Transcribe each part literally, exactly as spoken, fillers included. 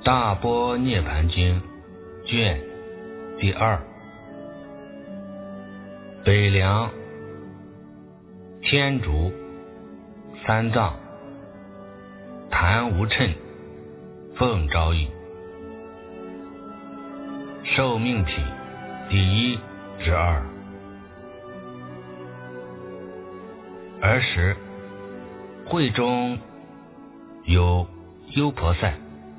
大般涅盘经卷第二。北凉天竺三藏谭无称奉诏译，受命品第一之二。儿时会中有优婆塞，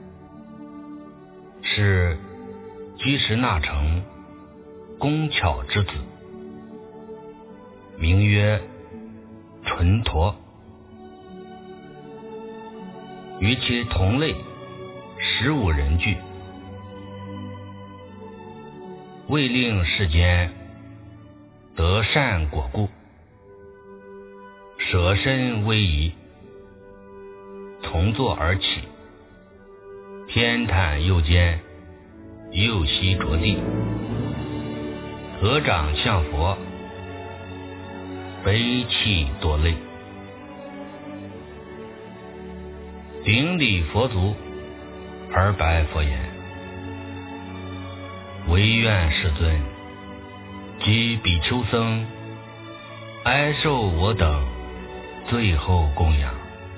是居士那城工巧之子，名曰纯陀，与其同类十五人聚，为令世间得善果故，舍身威仪，从坐而起，偏袒右肩，右膝着地，合掌向佛，悲泣多泪，顶礼佛足，而白佛言：唯愿世尊及比丘僧哀受我等最后供养，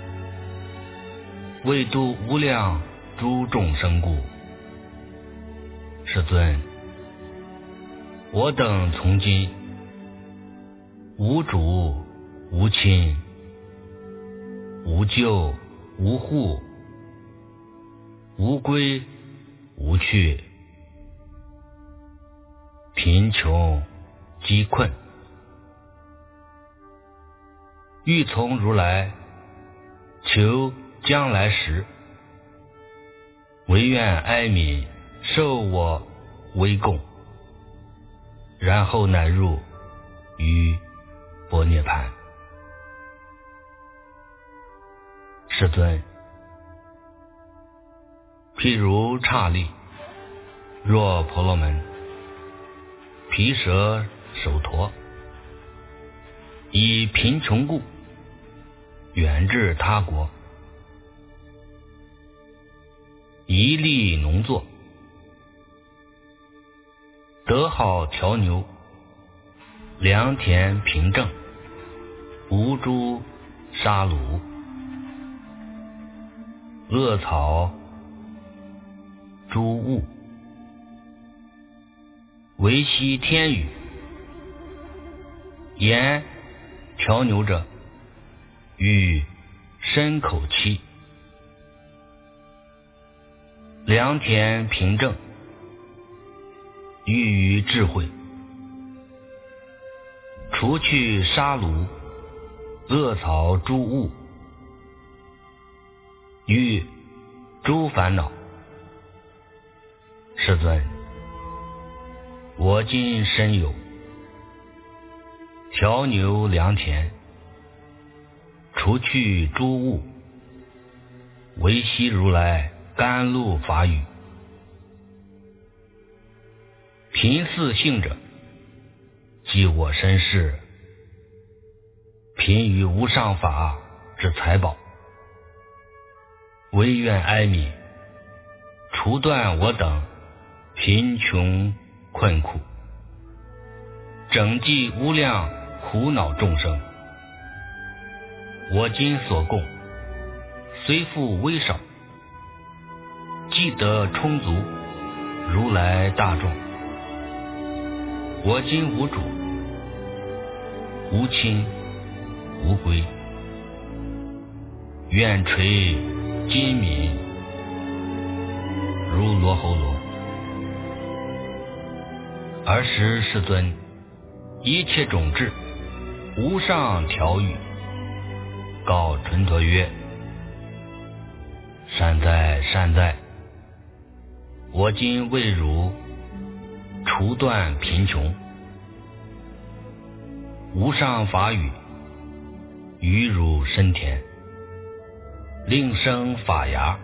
为度无量诸众生故。世尊，我等从今无主无亲，无救无护，无归无去，贫穷饥困，欲从如来求将来时，唯愿哀悯受我威供，然后乃入于般涅盘。世尊，譬如刹利，若婆罗门，毗舍首陀，以贫穷故远至他国，一力农作，得好调牛，良田平正，无诸杀戮，恶草诸物，维息天雨，言调牛者欲深口期，良田平正，欲于智慧，除去杀戮恶草诸物，欲诸烦恼。世尊，我今身有调牛良田，除去诸物，维悉如来甘露法语，贫似性者，即我身世，贫于无上法之财宝，唯愿哀悯，除断我等贫穷困苦，拯济无量苦恼众生。我今所供虽复微少，既得充足如来大众。我今无主无亲无归，愿垂金敏如罗喉罗。尔时世尊一切种智无上调语，告纯陀曰：善哉善哉，我今为汝除断贫穷，无上法语于汝身田，令生法牙。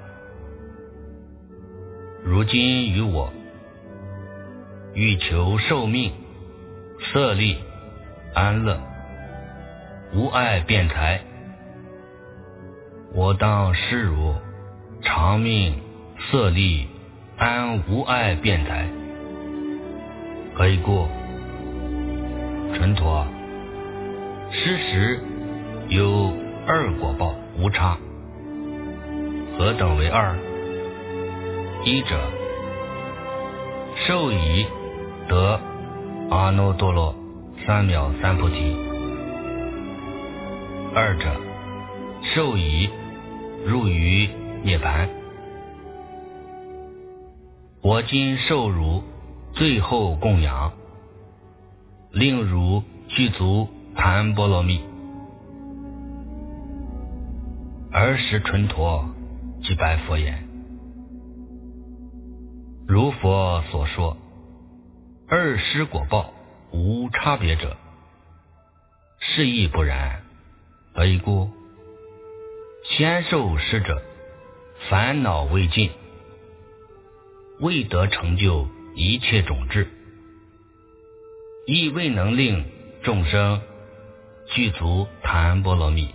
如今于我欲求寿命、色力、安乐，无碍辩才，我当施汝长命色力安无碍辩才。何以故？纯陀，失时有二果报无差。何等为二？一者，受已得阿耨多罗三藐三菩提；二者，受已入于涅槃。我今受汝最后供养，令汝具足檀波罗蜜。尔时纯陀即白佛言：如佛所说，二施果报无差别者，是亦不然。何以故？先受施者，烦恼未尽，未得成就一切种智，亦未能令众生具足檀波罗蜜。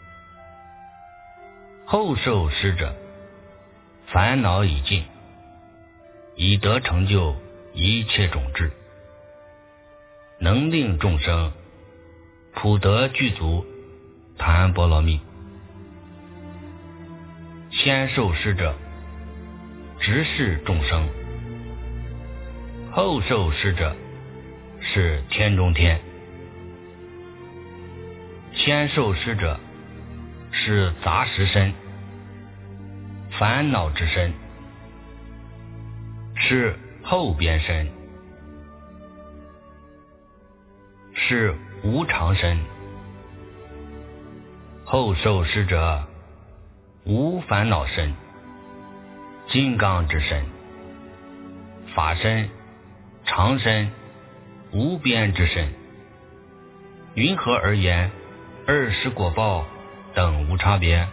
后受施者，烦恼已尽，已得成就一切种智，能令众生普得具足檀波罗蜜。先受施者，直视众生；后受施者，是天中天。先受施者，是杂食身、烦恼之身，是后边身，是无常身。后受施者，无烦恼身、金刚之身、法身、常身、无边之身。云何而言二施果报等无差别？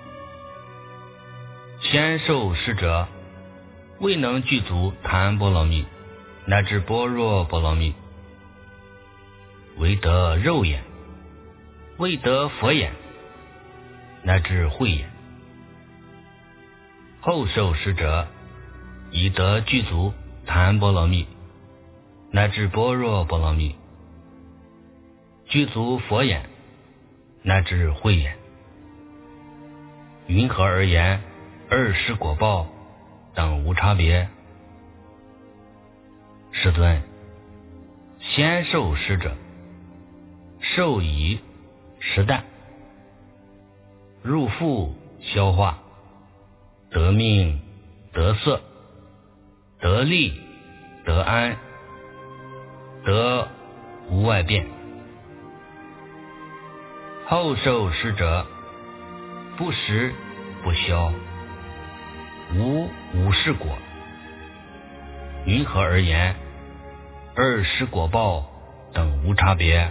先受施者，未能具足檀波罗蜜乃至般若波罗蜜，唯得肉眼，未得佛眼乃至慧眼。后受施者，已得具足檀波罗蜜乃至般若波罗蜜，具足佛眼乃至慧眼。云何而言二施果报等无差别？世尊，先受施者，受已食啖，入腹消化，得命得色，得利得安，得无外变。后受施者，不食不消，无无是果。云何而言二施果报等无差别？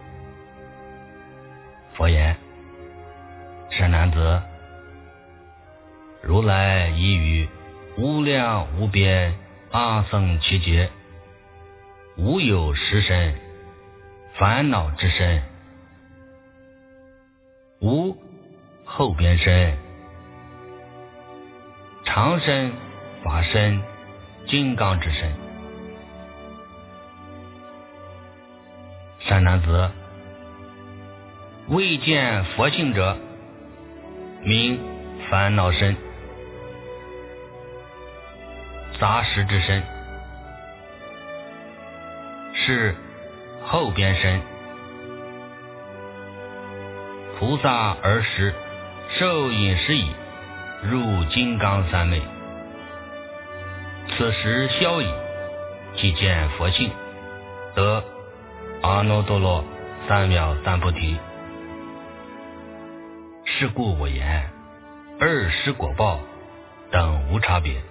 佛言：善男子，如来已于无量无边阿僧祇劫，无有实身、烦恼之身，无后边身、常身、法身、金刚之身。善男子，未见佛性者，名烦恼身、杂食之身，是后边身。菩萨儿时受饮食已，入金刚三昧，此时消已，即见佛性，得阿耨多罗三藐三菩提。是故我言二施果报等无差别。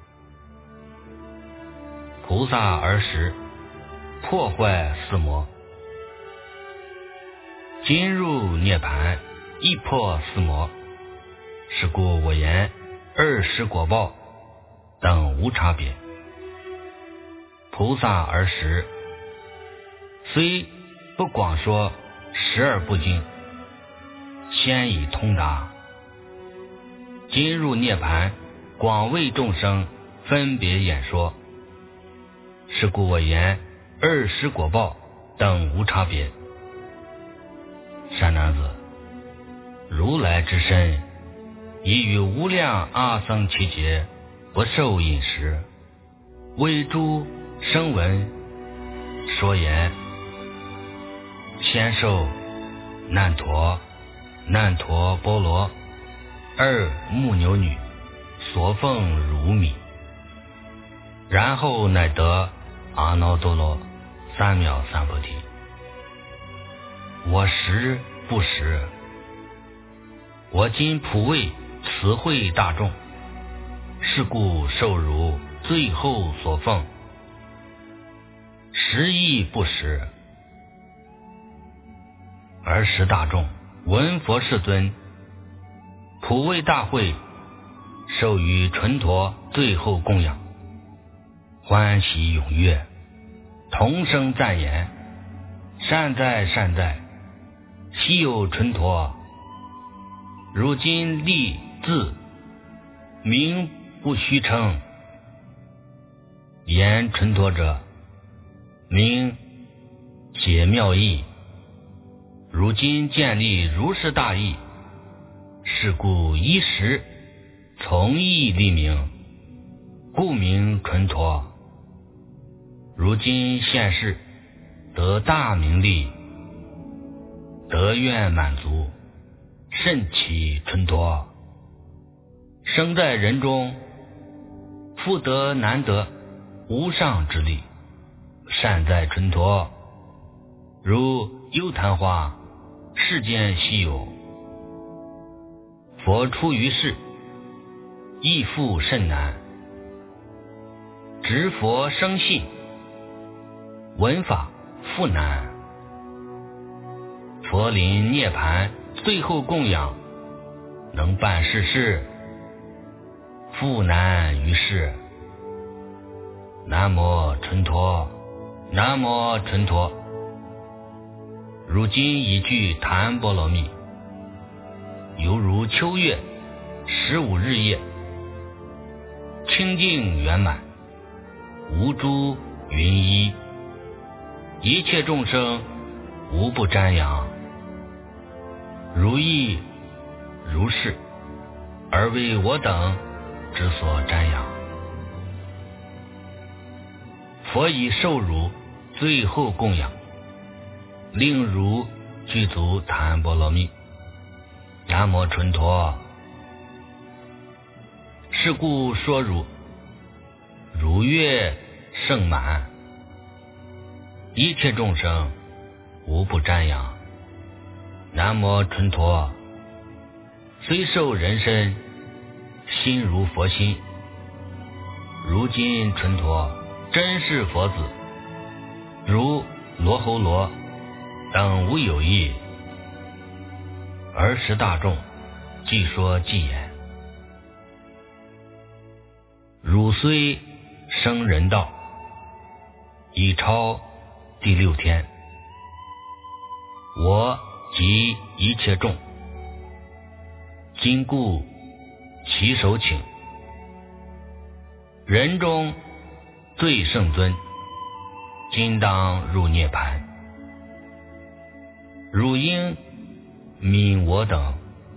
菩萨儿时破坏四魔，今入涅槃亦破四魔。是故我言二施果报等无差别。菩萨儿时虽不广说十二部经，先已通达，今入涅槃广为众生分别演说。是故我言二十果报等无差别。善男子，如来之身已于无量阿僧祇劫不受饮食，为诸声闻说言：先受难陀、难陀波罗二目牛女所奉乳米，然后乃得阿耨多罗三藐三菩提。我实不实，我今普为慈惠大众，是故受汝最后所奉，实亦不实。尔时大众闻佛世尊普为大会，授予纯陀最后供养，欢喜踊跃，同声赞言：善哉善哉，昔有纯陀，如今立字名不虚称。言纯陀者，名解妙义，如今建立如是大义，是故一时从义立名，故名纯陀。如今现世得大名利，得愿满足，甚起纯陀。生在人中，复得难得无上之力，善在纯陀。如幽昙花，世间稀有。佛出于世，亦复甚难。执佛生信，闻法复难。佛临涅盘，最后供养，能办世事，复难于世。南无纯陀，南无纯陀。如今一句檀波罗蜜，犹如秋月十五日夜，清净圆满，无诸云衣，一切众生无不瞻仰，如意如是，而为我等之所瞻仰。佛以受汝最后供养，令汝具足檀波罗蜜。南无纯陀。是故说汝，如月盛满，一切众生无不瞻仰。南无纯陀。虽受人身，心如佛心。如今纯陀真是佛子，如罗睺罗等无有异。尔时大众即说偈言：汝虽生人道，已超第六天，我及一切众，今故其手请。人中最圣尊，今当入涅盘。汝应悯我等，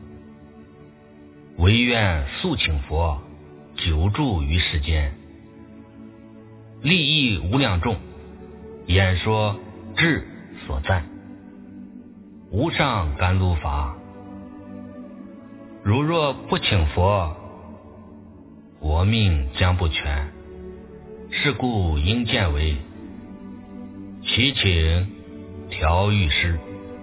唯愿速请佛久住于世间，利益无量众，演说智所赞，无上甘露法。如若不请佛，我命将不全。是故应见为祈请调御师。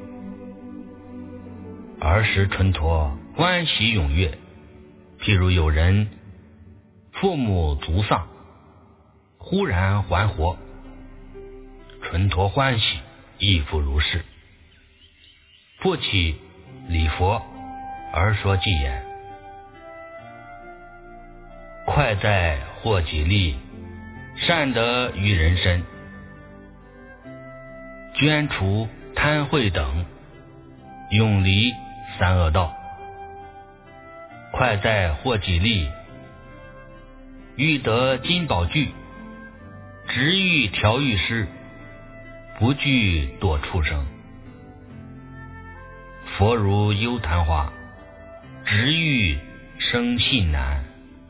尔时纯陀欢喜踊跃，譬如有人父母卒丧，忽然还活，纯陀欢喜，亦复如是。复起礼佛，而说偈言：快哉获己利，善得于人身，捐除贪恚等，永离三恶道。快哉获己利， 欲得金宝具，直欲调御师，不惧堕畜生。佛如幽昙花，直欲生信难。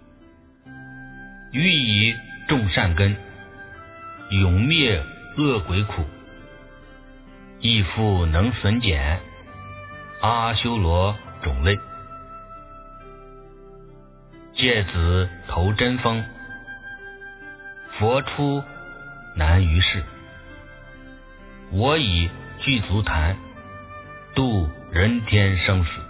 欲以种善根，永灭恶鬼苦。亦复能损减阿修罗种类。芥子投真风，佛出难于世。我以具足坛，度人天生死。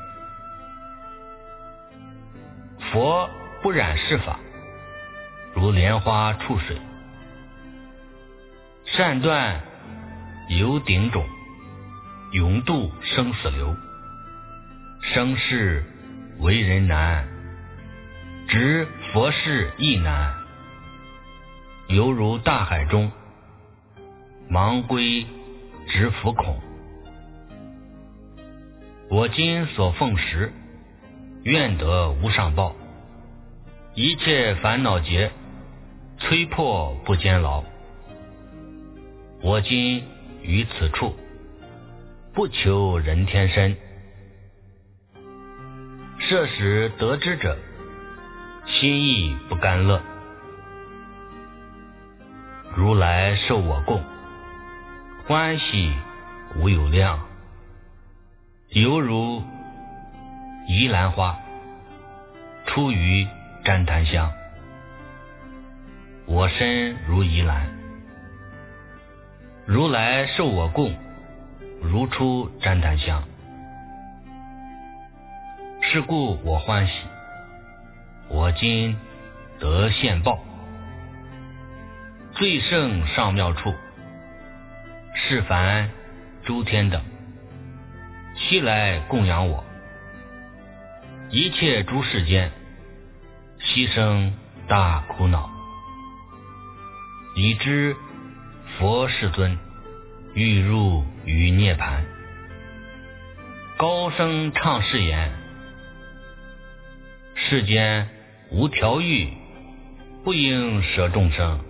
佛不染世法，如莲花触水。善断有顶种，永渡生死流。生世为人难，执佛事亦难。犹如大海中，盲龟执浮孔。我今所奉食，愿得无上报。一切烦恼劫，摧破不坚牢。我今于此处，不求人天身。设使得之者，心意不甘乐。如来受我供，欢喜无有量。犹如宜兰花，出于旃檀香。我身如宜兰，如来受我供，如出旃檀香。是故我欢喜，我今得现报。最胜上妙处，是凡诸天等，悉来供养我。一切诸世间，悉生大苦恼。已知佛世尊欲入于涅盘，高声唱誓言：世间无调御，不应舍众生。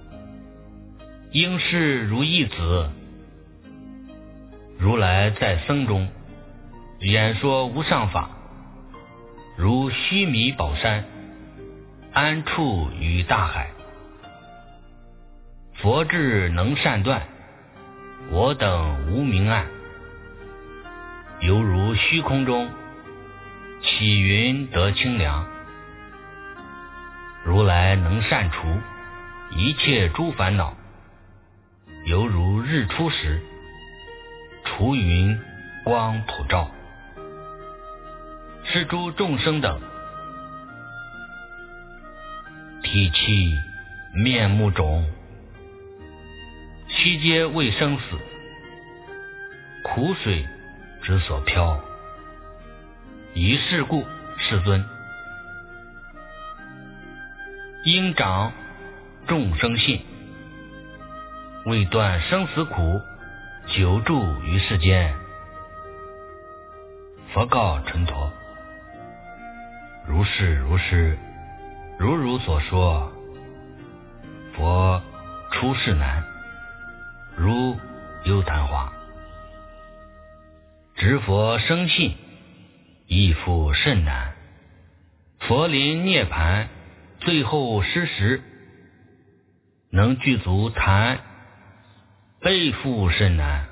应是如一子。如来在僧中演说无上法，如须弥宝山，安处于大海。佛智能善断，我等无明暗。犹如虚空中起云得清凉。如来能善除一切诸烦恼，犹如日出时，除云光普照。是诸众生等，体气面目肿，悉皆为生死，苦水之所漂。以是故，世尊应长众生信，为断生死苦，久住于世间。佛告纯陀：如是如是，如如所说。佛出世难，如幽昙花。执佛生信，亦复甚难。佛临涅盘，最后失时，能具足坛，倍复甚难。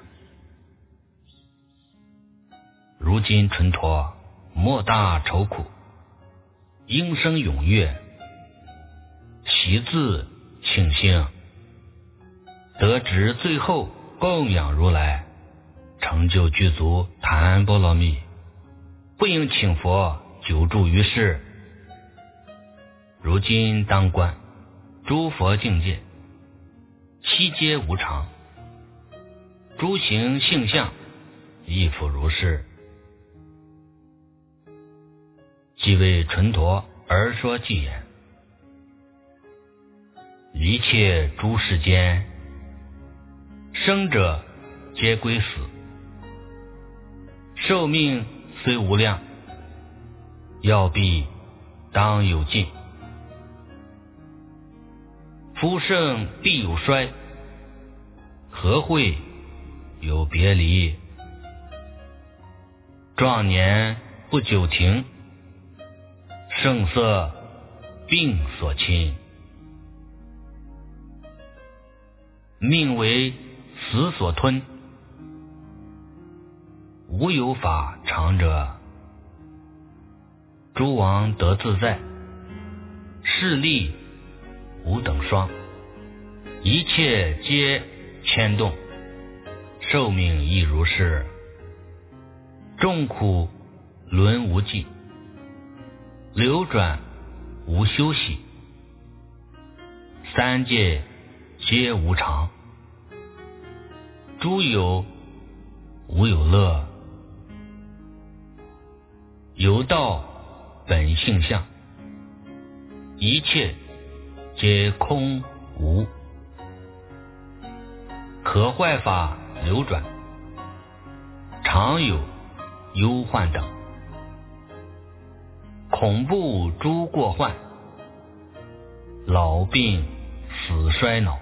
如今纯陀莫大愁苦，应生踊跃，习自庆幸，得值最后供养如来，成就具足檀波罗蜜，不应请佛久住于世。如今当观诸佛境界，悉皆无常，诸行性相亦复如是。即为纯陀而说偈言：一切诸世间，生者皆归死，寿命虽无量，要必当有尽。 夫盛必有衰，和会有别离？壮年不久停，盛色病所侵。命为死所吞，无有法长者。诸王得自在，势力无等双，一切皆牵动，寿命亦如是。众苦轮无际，流转无休息，三界皆无常，诸有无有乐，有道本性相，一切皆空无，可坏法流转，常有忧患等，恐怖诸过患，老病死衰老，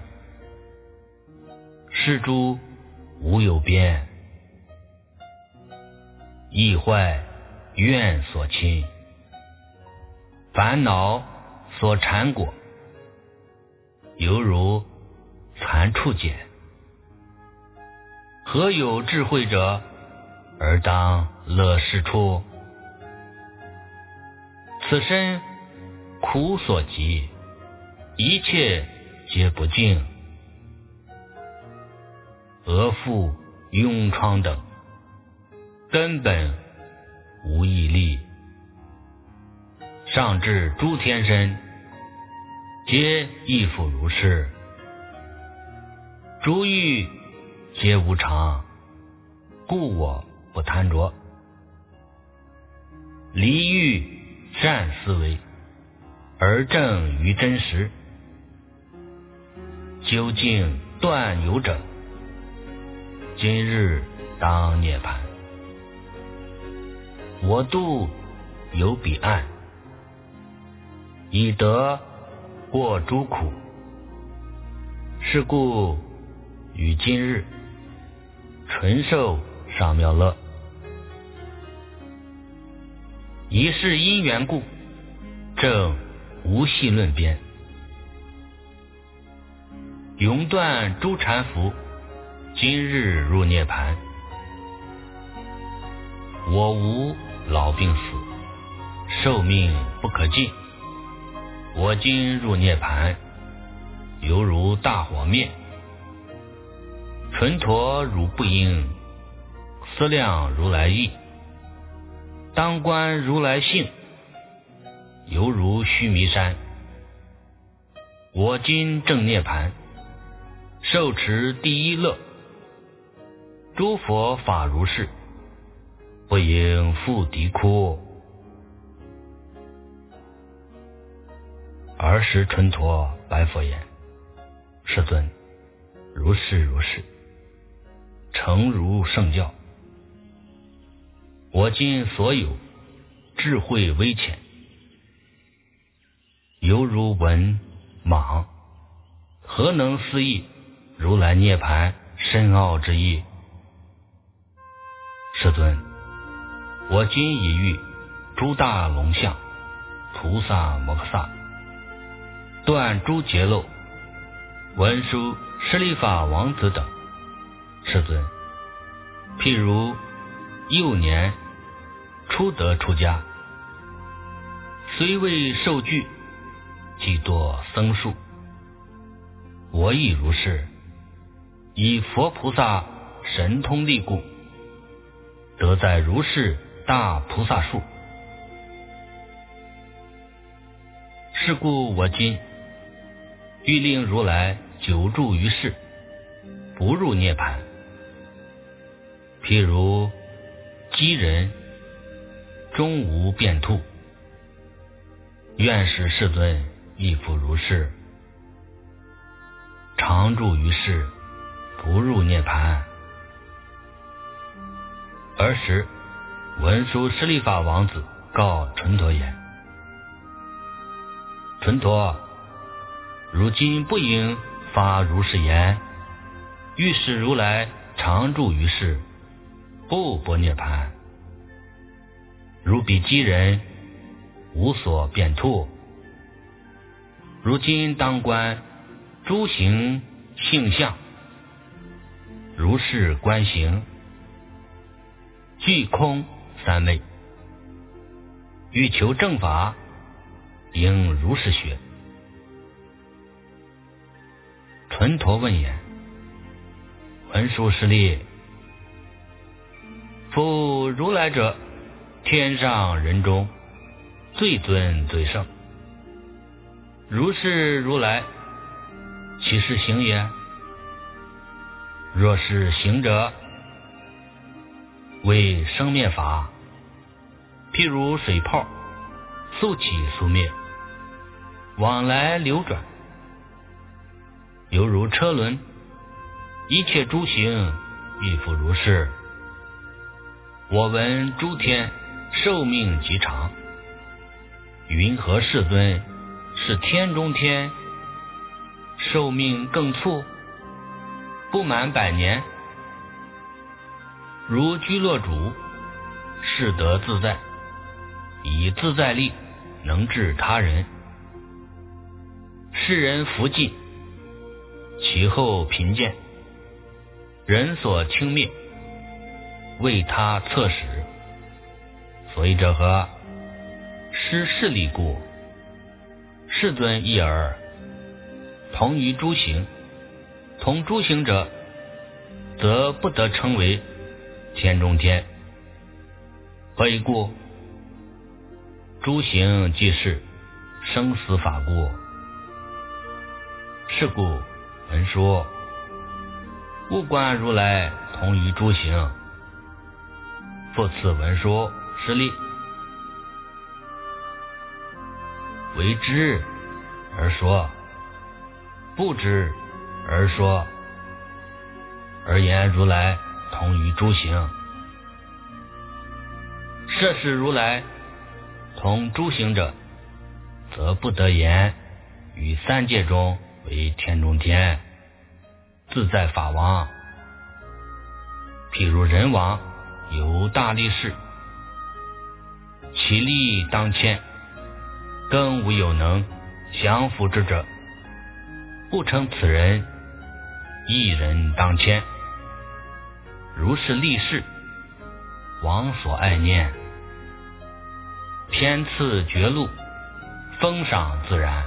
是诸无有边，易坏怨所侵，烦恼所缠裹，犹如残处茧。何有智慧者，而当乐事处？此身苦所及，一切皆不净。额腹痈疮等，根本无毅力。上至诸天身，皆亦复如是。诸欲皆无常，故我不贪着。离欲善思维，而正于真实。究竟断有者，今日当涅槃。我渡有彼岸，以得过诸苦。是故于今日，纯受上妙乐。一是因缘故，正无系论边。永断诸缠缚，今日入涅槃。我无老病死，寿命不可尽。我今入涅槃，犹如大火灭。纯陀如不应，思量如来意。当观如来性，犹如须弥山。我今正涅槃，受持第一乐。诸佛法如是，不应复敌哭。尔时纯陀白佛言：世尊，如是如是，诚如圣教。我今所有智慧微浅，犹如蚊蟒，何能思议如来涅槃深奥之意？世尊，我今已遇诸大龙象、菩萨摩诃萨，断诸劫漏，文殊舍利法王子等。世尊，譬如幼年初得出家，虽未受具，即堕僧数。我亦如是，以佛菩萨神通力故，得在如是大菩萨树。是故我今欲令如来久住于世，不入涅槃。譬如饥人终无变兔，愿使世尊亦复如是，常住于世，不入涅槃。尔时文殊舍利法王子告纯陀言：纯陀， 如今不应发如是言，欲使如来常住于世，不般涅槃。如彼饥人，无所变兔。如今当观诸行性相，如是观行，具空三昧。欲求正法，应如是学。纯陀问言：文殊师利，复如来者，天上人中最尊最圣。如是如来，其是行也？若是行者，为生灭法，譬如水泡，速起速灭，往来流转，犹如车轮，一切诸行亦复如是。我闻诸天寿命极长，云何世尊是天中天，寿命更促，不满百年？如居乐主，是得自在，以自在力能治他人。世人福尽，其后贫贱，人所轻蔑，为他侧使。所以者何？失势力故。世尊一耳，同于诸行，同诸行者，则不得称为天中天。何以故？诸行即是生死法故。是故文说，勿观如来同于诸行。复次文说师利，为知而说，不知而说，而言如来同于诸行。设是如来同诸行者，则不得言于三界中为天中天，自在法王。譬如人王有大力士，其力当千，更无有能降伏之者，不称此人一人当千。如是力士，王所爱念，偏赐绝路，封赏自然，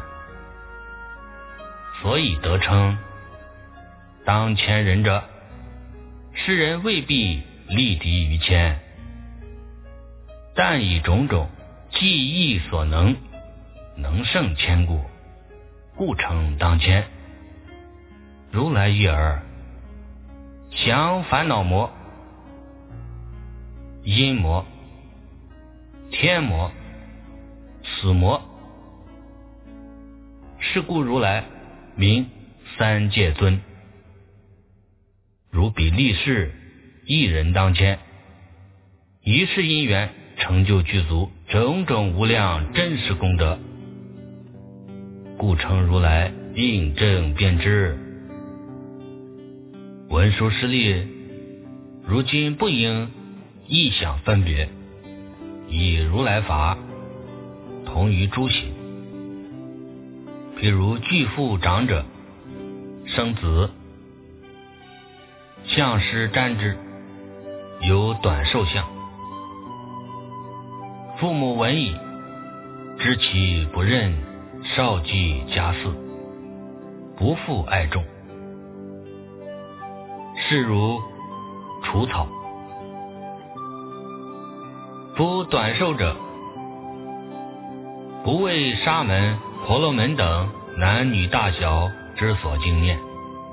所以得称当千人者。世人未必力敌于千，但以种种技艺所能，能胜千故，故称当千。如来一耳，降烦恼魔、阴魔、天魔、死魔。是故如来名三界尊。如彼力士，一人当千，一世因缘成就具足种种无量真实功德，故称如来应正遍知。文殊师利，如今不应异想分别，以如来法同于诸行。譬如巨父长者生子，相师瞻之，有短寿相。父母闻已，知其不任少继家嗣，不复爱众。是如除草。夫短寿者，不为沙门、婆罗门等男女大小之所经念。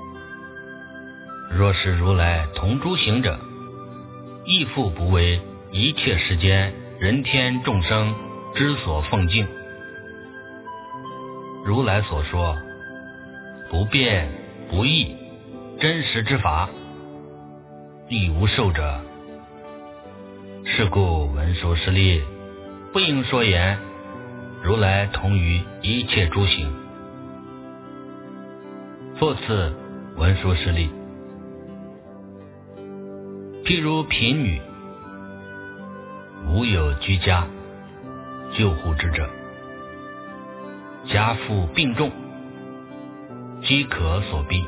若是如来同诸行者，亦复不为一切世间人天众生之所奉敬。如来所说不变不异真实之法，亦无受者。是故文殊师利，不应说言如来同于一切诸行。 复次文殊师利，譬如贫女，无有居家救护之者，家父病重，饥渴所逼，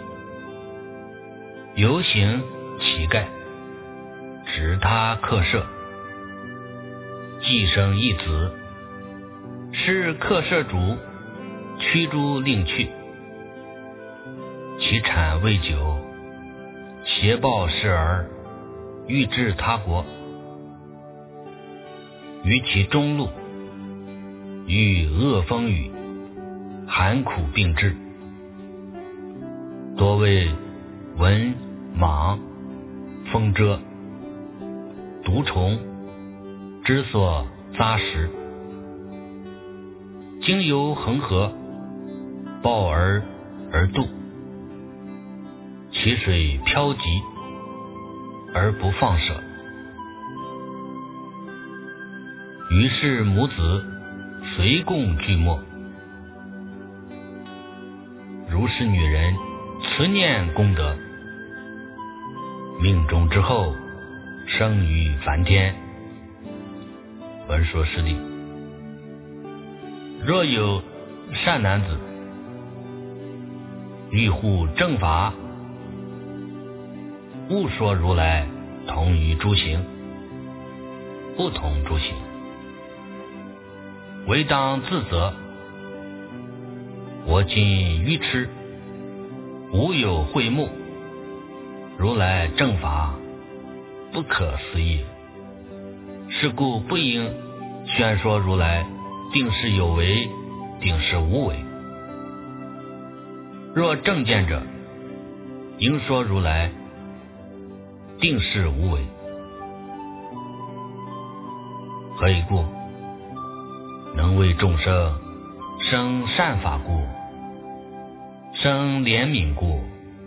游行乞丐，指他客舍，既生一子，是客舍主驱逐令去，其产未久，携报失儿，欲至他国，于其中路，遇恶风雨，寒苦病至，多为蚊蟒风蛰毒虫之所扎食，经由恒河，抱儿而渡，其水漂急而不放舍，于是母子随共俱没。如是女人慈念功德，命中之后生于梵天。文殊师利，若有善男子欲护正法，勿说如来同于诸行，不同诸行，唯当自责。我今愚痴，无有慧目，如来正法不可思议，是故不应宣说如来定是有为，定是无为。若正见者，应说如来定是无为。何以故？能为众生生善法故，生怜悯故。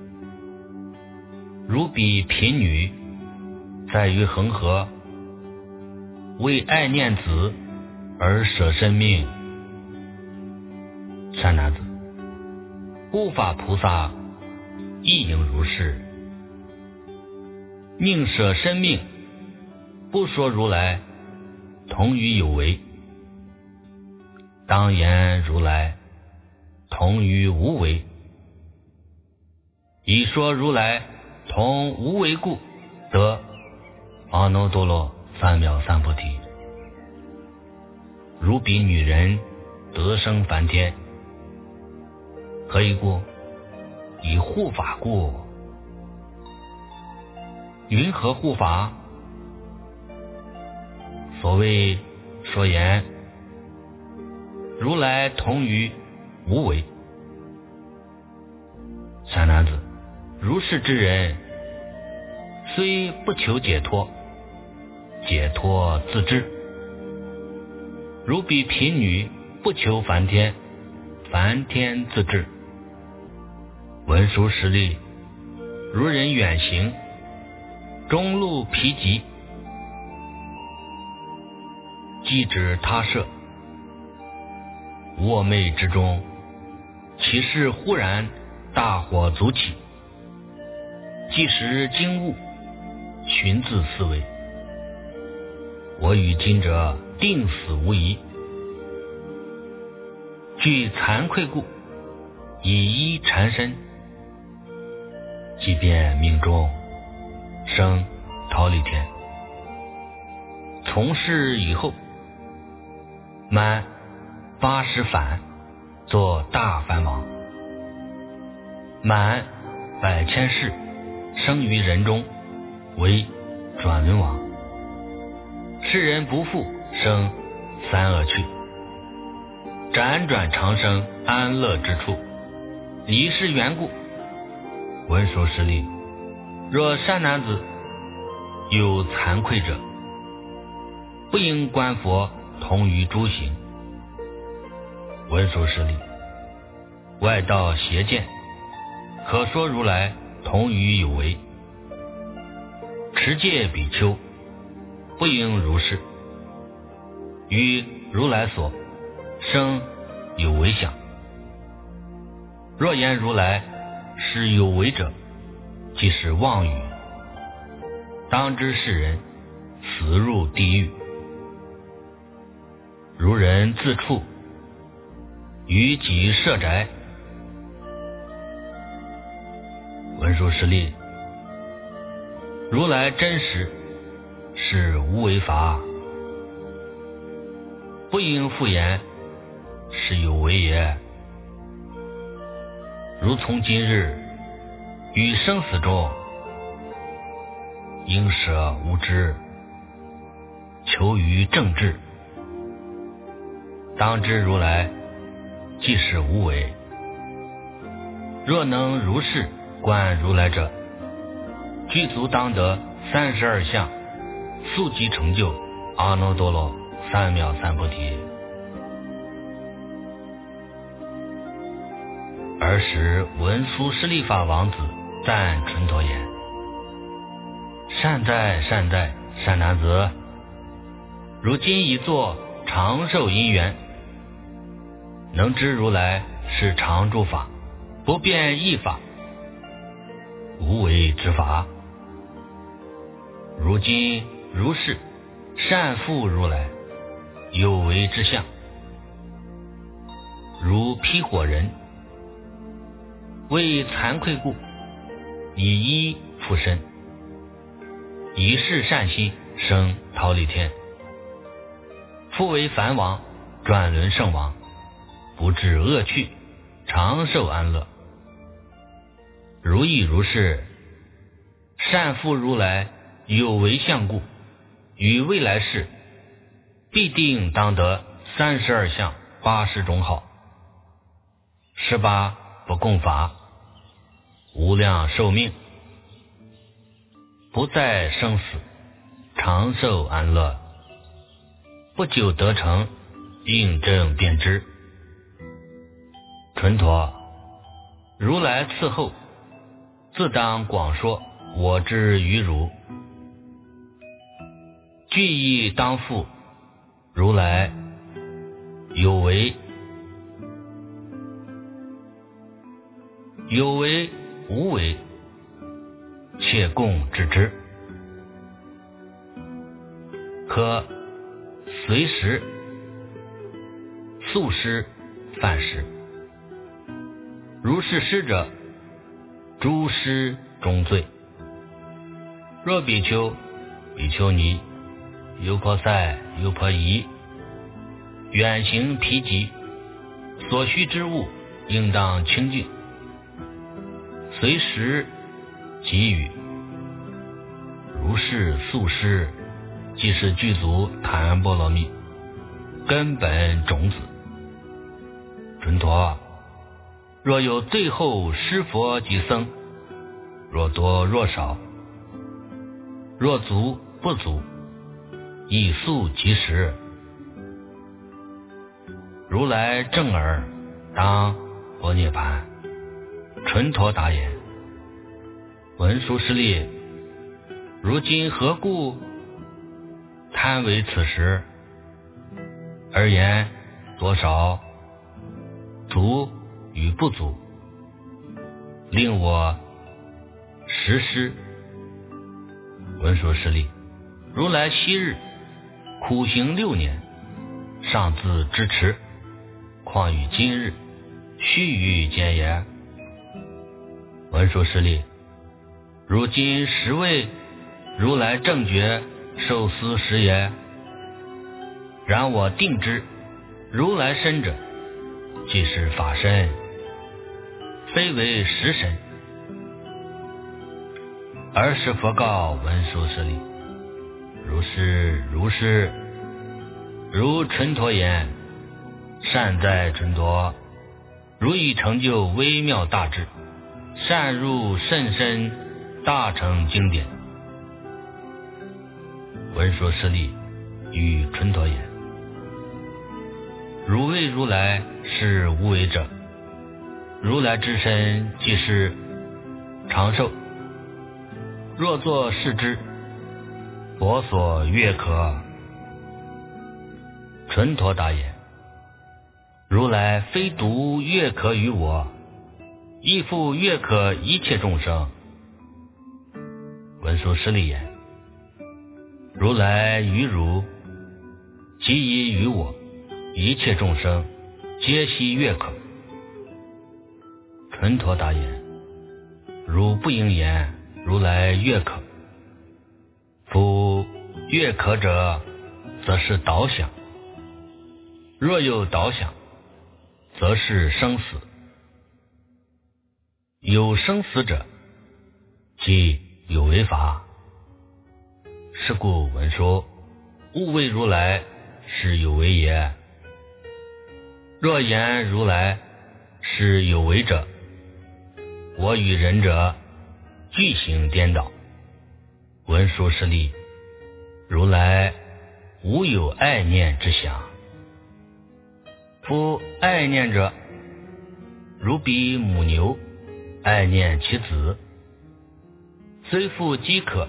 如彼贫女，在于恒河，为爱念子而舍身命。善男子，护法菩萨亦应如是，宁舍身命，不说如来同于有为，当言如来同于无为。以说如来同无为故，得阿耨多罗三藐三菩提。如彼女人得生梵天，何以故？以护法故。云何护法？所谓说言如来同于无为。善男子，如是之人，虽不求解脱，解脱自知。如彼贫女不求梵天，梵天自至。文殊师利，如人远行，中路疲疾，即指他舍，卧寐之中，其事忽然大火足起，即时惊悟，寻自思维，我与今者定死无疑。具惭愧故，以衣缠身，即便命中生忉利天。从事以后，满八十反，做大梵王。满百千世，生于人中，为转轮王。世人不复生三恶趣，辗转长生安乐之处。以是缘故，文殊师利，若善男子有惭愧者，不应观佛同于诸行。文殊师利，外道邪见，可说如来同于有为。持戒比丘，不应如是。于如来所生有为想。若言如来是有为者，即是妄语。当知世人死入地狱。如人自处，于己设宅。文殊师利，如来真实是无为法，不应复言是有为也。如从今日于生死中，应舍无知，求于正智。当知如来即是无为。若能如是观如来者，具足当得三十二相，速即成就阿耨多罗三藐三菩提。尔时文殊师利法王子赞纯陀言：善哉善哉，善男子！如今已作长寿因缘，能知如来是常住法，不变异法，无为之法。如今如是善复如来有为之相，如披火人为惭愧故，以衣覆身，以是善心生忉利天，复为梵王，转轮圣王，不至恶趣，长寿安乐。如亦如是，善复如来有为相故，于未来世必定当得三十二相八十种好，十八不共法，无量寿命，不再生死，长寿安乐，不久得成，应正遍知。纯陀，如来伺候，自当广说我之于汝，具意当复如来有为，有为无为，且共知之。可随时、素食、饭食，如是施者，诸施终罪。若比丘、比丘尼、优婆塞、优婆夷，远行疲疾，所需之物应当清净，随时给予。如是素施，即是具足檀波罗蜜根本种子。纯陀，若有最后施佛及僧，若多若少，若足不足，以速即时。如来正耳当波涅盘。纯陀答言：文殊师利，如今何故贪为此时，而言多少、足与不足，令我实施。文殊师利，如来昔日苦行六年，尚自支持，况于今日须臾间也。文殊师利，如今实为如来正觉受思时也。然我定知如来身者，即是法身，非为实身。尔时佛告文殊师利：如是如是，如纯陀言，善哉纯陀，如已成就微妙大智，善入甚深大成经典。文殊师利与纯陀言：汝谓如来是无为者，如来之身即是长寿，若作是之，佛所悦可。纯陀答言：如来非独悦可于我， 亦复悦可一切众生。文殊师利言：如来于汝，即以于我，一切众生皆悉悦可。纯陀答言：汝不应言如来悦可，夫悦可者，则是导想；若有导想，则是生死。有生死者，即有为法。是故文殊，勿谓如来是有为也。若言如来是有为者，我与人者俱行颠倒。文殊师利，如来无有爱念之想。夫爱念者，如彼母牛爱念其子，虽复饥渴，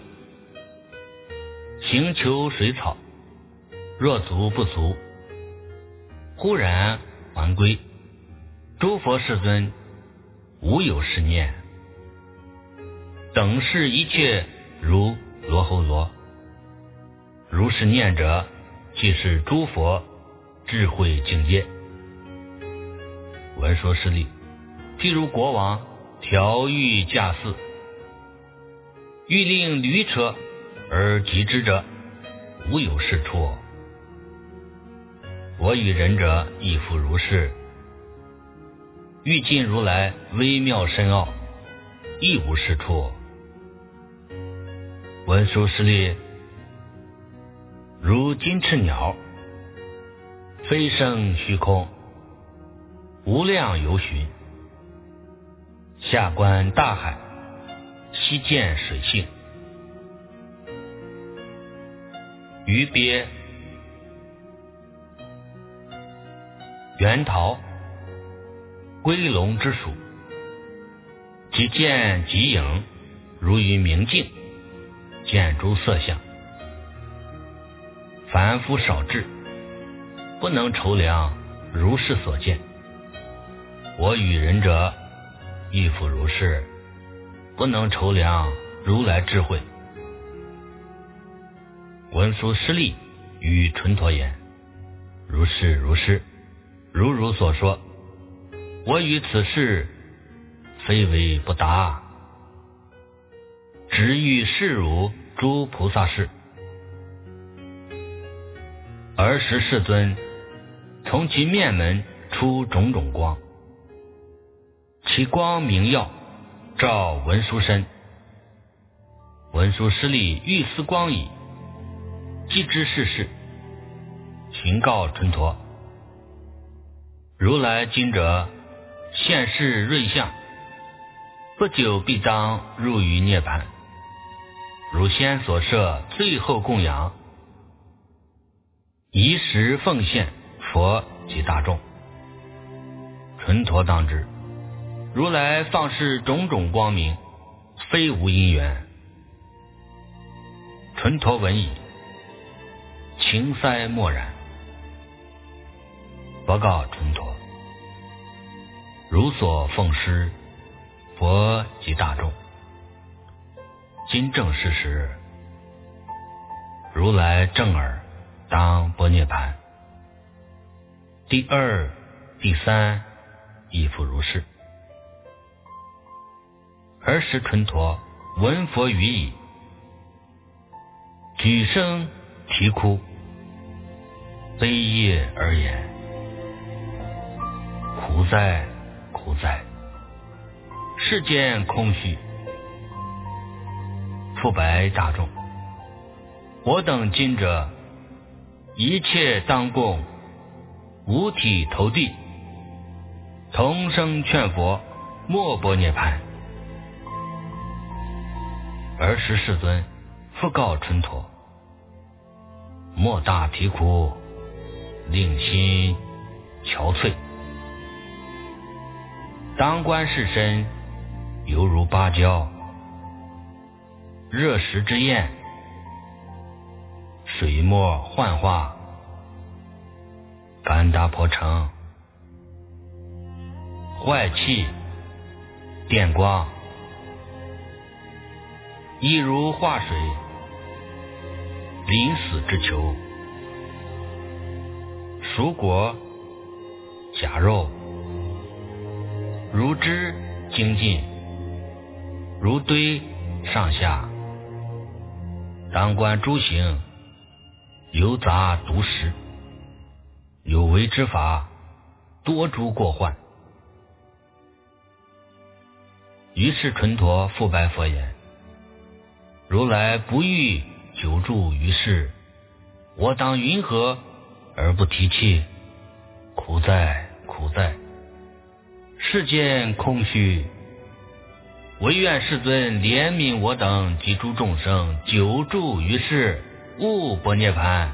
行求水草，若足不足，忽然还归。诸佛世尊无有是念，等是一切如罗睺罗。如是念者，即是诸佛智慧境界。文殊师利，譬如国王调御驾驷，欲令驴车而疾之者，无有是处。我与人者亦复如是。欲尽如来微妙深奥，亦无是处。文殊师利，如金翅鸟，飞升虚空，无量游巡，下观大海，悉见水性。鱼鳖、猿獺、龟龙之属，即见即影，如于明镜，见诸色相。凡夫少智，不能筹量如是所见。我与人者亦复如是，不能筹量如来智慧。文殊师利与纯陀言：如是如是，如汝所说，我与此事非为不答，只欲示汝诸菩萨事。尔时世尊从其面门出种种光，其光明耀，照文殊身。文殊师利欲思光已，即知是事，寻告纯陀：如来今者现世瑞相，不久必当入于涅槃。如先所设最后供养，宜时奉献佛及大众。纯陀当知，如来放示种种光明，非无因缘。纯陀闻已，情塞默然。佛告纯陀：如所奉施佛及大众，今正是时，如来正耳当般涅槃。第二、第三亦复如是。尔时纯陀闻佛语已，举声啼哭，悲咽而言：苦哉苦哉，世间空虚。复白大众：我等今者一切当供，五体投地，同声劝佛莫般涅槃。尔时世尊复告纯陀：莫大啼哭，令心憔悴。当观世身，犹如芭蕉，热食之焰，水墨幻化，干达婆城，坏气电光，一如化水，临死之秋。蔬果夹肉，如织精进，如堆上下。当观诸行，有杂独实，有为之法，多诸过患。于是纯陀复白佛言：如来不欲久住于世，我当云何而不提气？苦哉苦哉！世间空虚，唯愿世尊怜悯我等及诸众生，久住于世，勿不涅槃。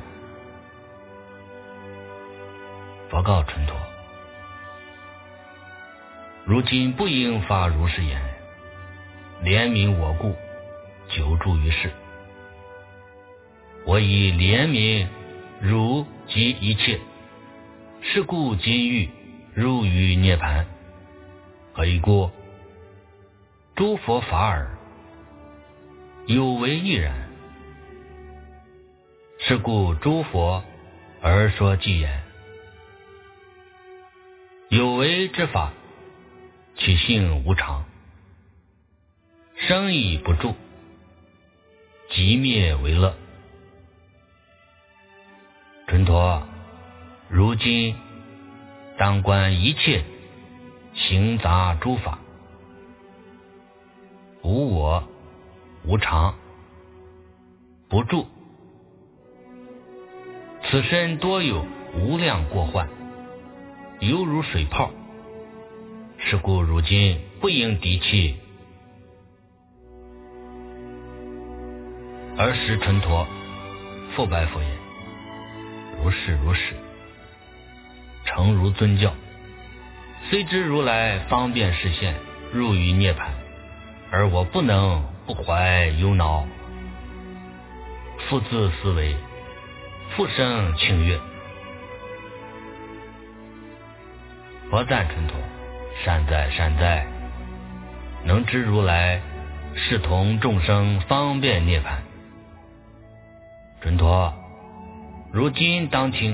佛告纯陀：如今不应发如是言，怜悯我故，久住于世。我以怜悯汝及一切，是故今欲入于涅槃。何以故？诸佛法尔，有为亦然。是故诸佛而说偈言：有为之法，其性无常，生已不住，即灭为乐。纯陀，如今当观一切行杂诸法，无我，无常，不住。此身多有无量过患，犹如水泡。是故如今不应敌气。尔时纯陀复白佛言：如是如是，诚如尊教。虽知如来方便示现，入于涅槃，而我不能不怀忧恼，复自思维，复生庆悦。佛赞纯陀：善哉善哉，能知如来视同众生方便涅槃。纯陀，如今当听，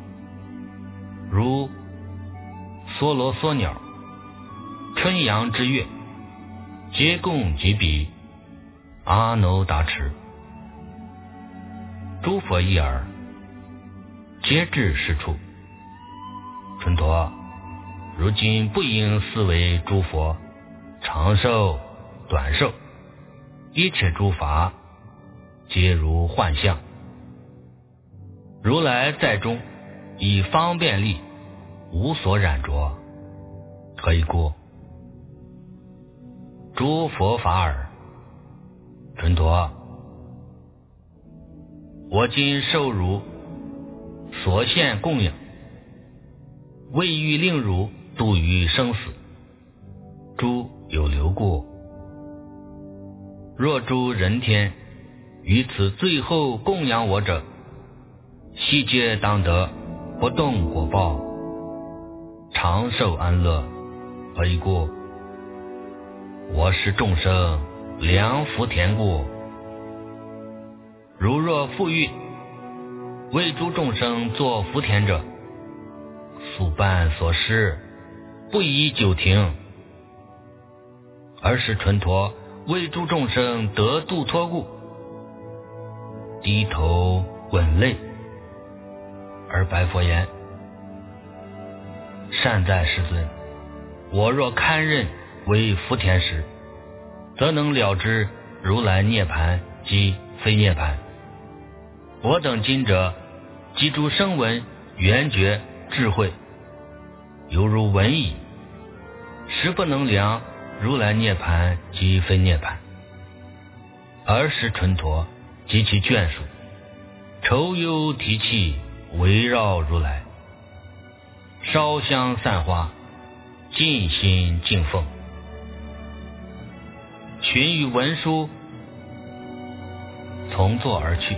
如梭罗梭鸟，春阳之月，皆共及彼，阿耨达持。诸佛一耳，皆至是处。纯陀，如今不应思维诸佛长寿短寿，一切诸法皆如幻象。如来在中，以方便力，无所染着。何以故？诸佛法尔。纯陀，我今受汝所现供养，为欲令汝度于生死，诸有留故。若诸人天于此最后供养我者，悉皆当得不动果报，长寿安乐。何以故？我是众生良福田故。如若复欲为诸众生作福田者，速办所施，不宜久停。而是纯陀为诸众生得度脱故，低头吻泪，而白佛言：善哉世尊，我若堪任为福田时，则能了知如来涅槃及非涅槃。我等今者及诸声闻缘觉智慧，犹如蚊蚁，实不能量如来涅槃及非涅槃。尔时纯陀及其眷属愁忧提气，围绕如来，烧香散花，尽心敬奉。群与文殊从座而去，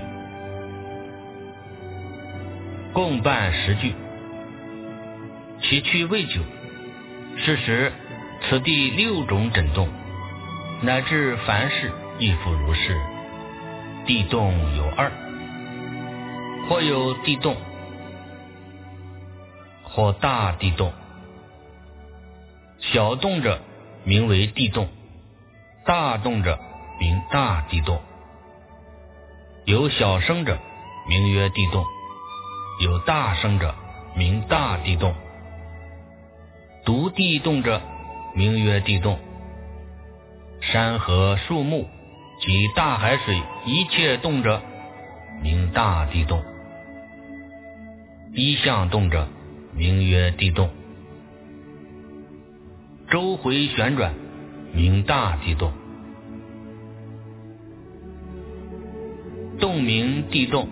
共办十句。其去未久，是时此地六种震动，乃至凡事亦复如是。地动有二，或有地动，或大地动。小动者名为地动，大动者名大地动。有小声者名曰地动，有大声者名大地动。独地动者名曰地动。山河树木及大海水一切动者名大地动。一向动者名曰地动。周回旋转名大地动。动名地动，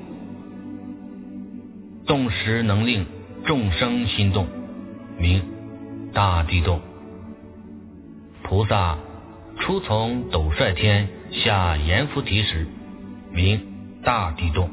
动时能令众生心动，名大地动。菩萨初从斗率天下阎浮提时，名大地动。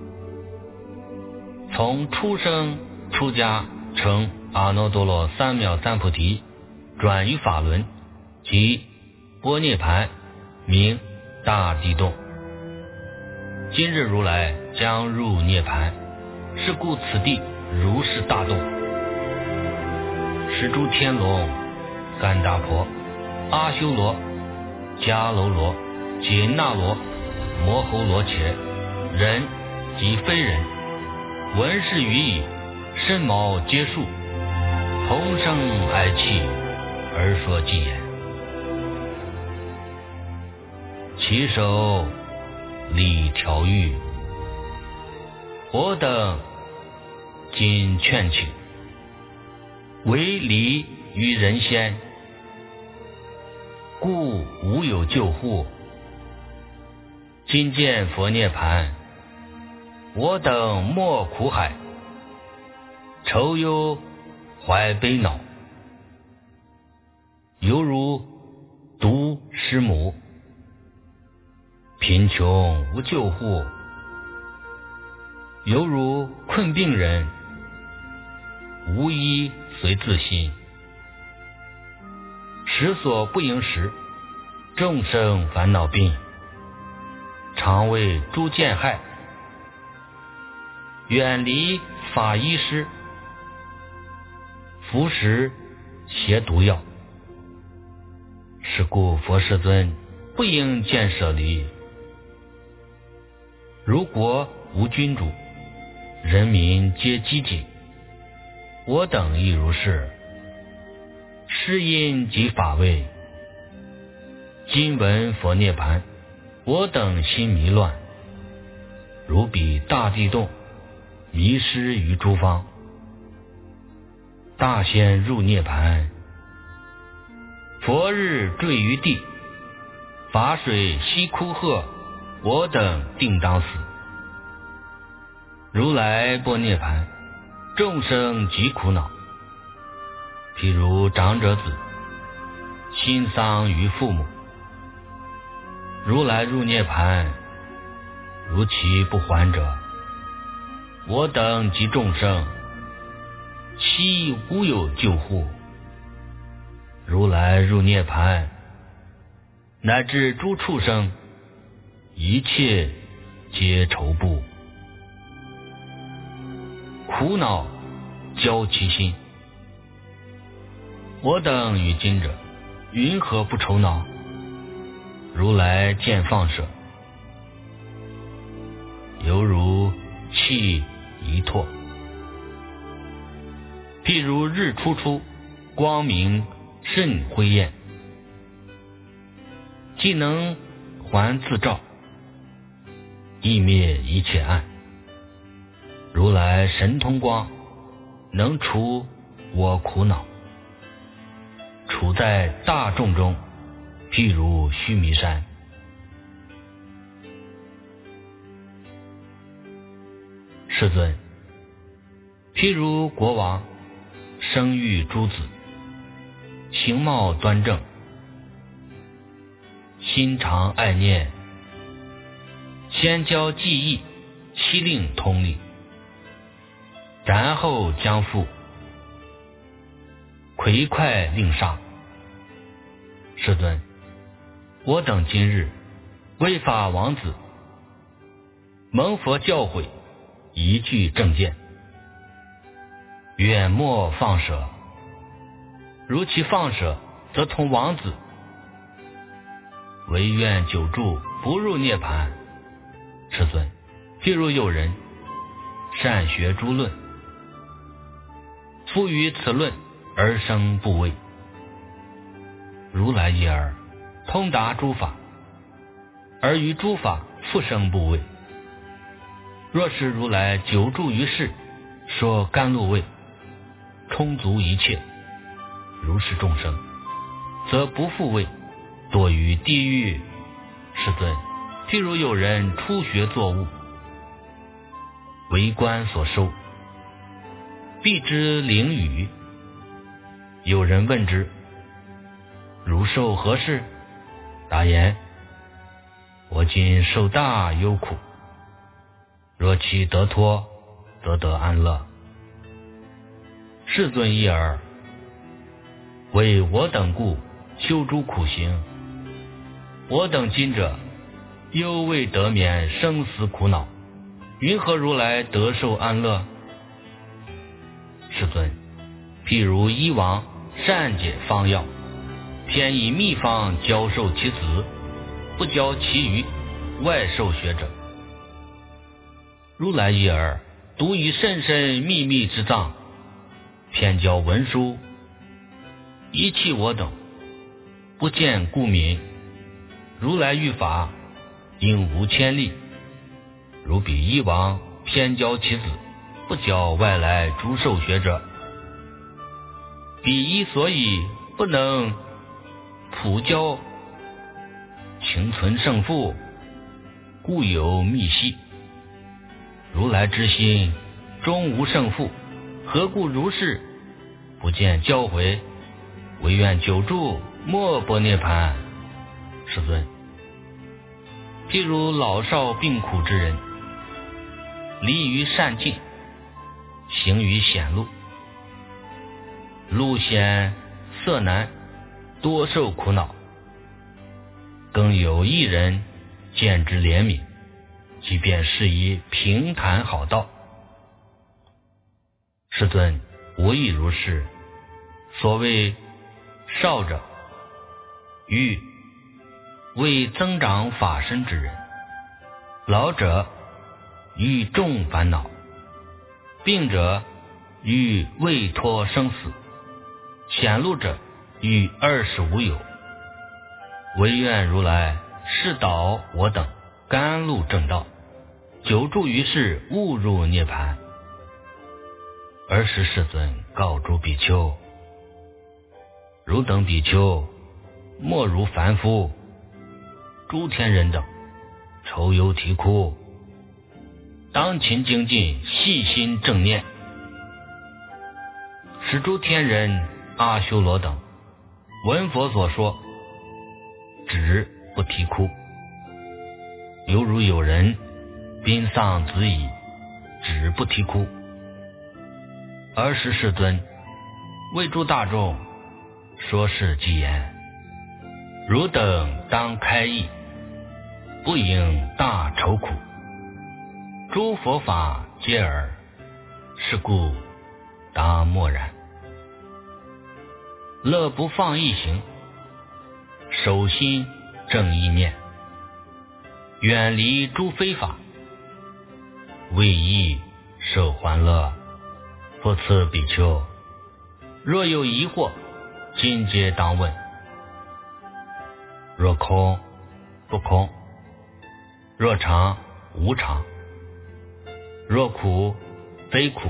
从出生出家成阿耨多罗三藐三菩提，转于法轮即般涅盘，名大地动。今日如来将入涅盘，是故此地如是大动。十诸天龙、干达婆、阿修罗、迦楼罗、解那罗、摩吼罗伽，人及非人，闻是语已，身毛皆竖，同声哀泣，而说偈言：其手理调御，我等今劝请，为离于人先，故无有救护。今见佛涅盘，我等莫苦海，愁忧怀悲恼，犹如独师母，贫穷无救护，犹如困病人，无医随自心。时所不应时，众生烦恼病，常为诸见害，远离法医师，服食邪毒药。是故佛世尊不应见舍离。如国无君主，人民皆饥馑，我等亦如是。施因及法位，今闻佛涅盘，我等心迷乱，如彼大地动，迷失于诸方。大仙入涅盘，佛日坠于地，法水悉枯涸，我等定当死。如来般涅盘，众生极苦恼。譬如长者子，心丧于父母，如来入涅盘，如其不还者，我等及众生，悉无有救护。如来入涅盘，乃至诸畜生，一切皆愁怖，苦恼交其心。我等与今者，云何不愁恼？如来见放射，犹如气一唾。譬如日初出，光明甚辉焰，既能还自照，亦灭一切暗。如来神通光，能除我苦恼。处在大众中，譬如须弥山。世尊，譬如国王生育诸子，形貌端正，心常爱念，先教技艺，悉令通力，然后将复，魁快令杀， 世尊，我等今日为法王子，蒙佛教诲，一句正见，远莫放舍。如其放舍，则同王子，唯愿久住，不入涅盘。世尊，譬如有人善学诸论，复于此论而生怖畏，如来一耳通达诸法，而于诸法复生怖畏。若是如来久住于世，说甘露味，充足一切，如是众生，则不复畏，堕于地狱。世尊，譬如有人初学作物，为官所收，必知囹圄。有人问之，汝受何事？答言，我今受大忧苦，若其得脱，则得安乐。世尊一耳，为我等故修诸苦行，我等今者犹未得免生死苦恼，云何如来得受安乐？世尊，譬如医王善解方药，偏以秘方教授其子，不教其余外受学者。如来一耳，独以甚深秘密之藏，偏教文书，遗弃我等，不见故名。如来欲法，应无千例。如彼医王偏教其子，不教外来诸受学者，彼医所以不能普教，情存胜负，故有密系。如来之心终无胜负，何故如是不见教诲，唯愿久住，莫薄涅盘。世尊，譬如老少病苦之人，离于善境，行于险路，路险色难，多受苦恼，更有一人见之怜悯，即便是以平坦好道。世尊，我亦如是。所谓少者，欲为增长法身之人；老者，欲重烦恼；病者，欲未脱生死；显露者，欲二十无有。唯愿如来示导我等甘露正道，久住于世，误入涅盘。尔时世尊告诸比丘，汝等比丘，莫如凡夫，诸天人等愁忧啼哭，当勤精进，细心正念，使诸天人阿修罗等闻佛所说，止不啼哭。犹如有人殡丧子矣，止不啼哭。尔时世尊为诸大众说是偈言，汝等当开意，不应大愁苦，诸佛法皆尔，是故当默然。乐不放逸行，守心正意念，远离诸非法，为义受欢乐。不辞比丘，若有疑惑，今皆当问。若空不空，若常无常，若苦非苦，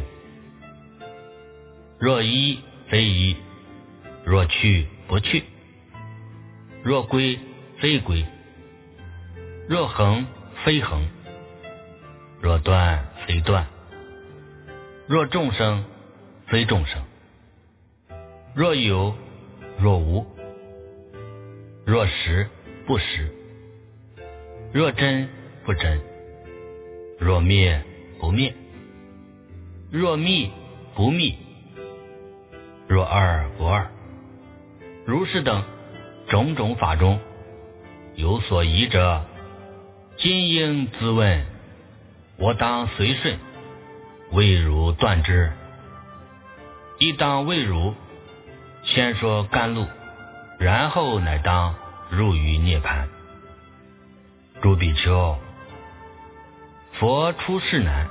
若依非依，若去不去，若归非归，若恒非恒，若断非断，若众生非众生，若有若无，若实不实，若真不真，若灭不灭，若密不密，若二不二，如是等种种法中有所疑者，今应自问，我当随顺，为汝断之。亦当为汝先说甘露，然后乃当入于涅槃。诸比丘，佛出世难，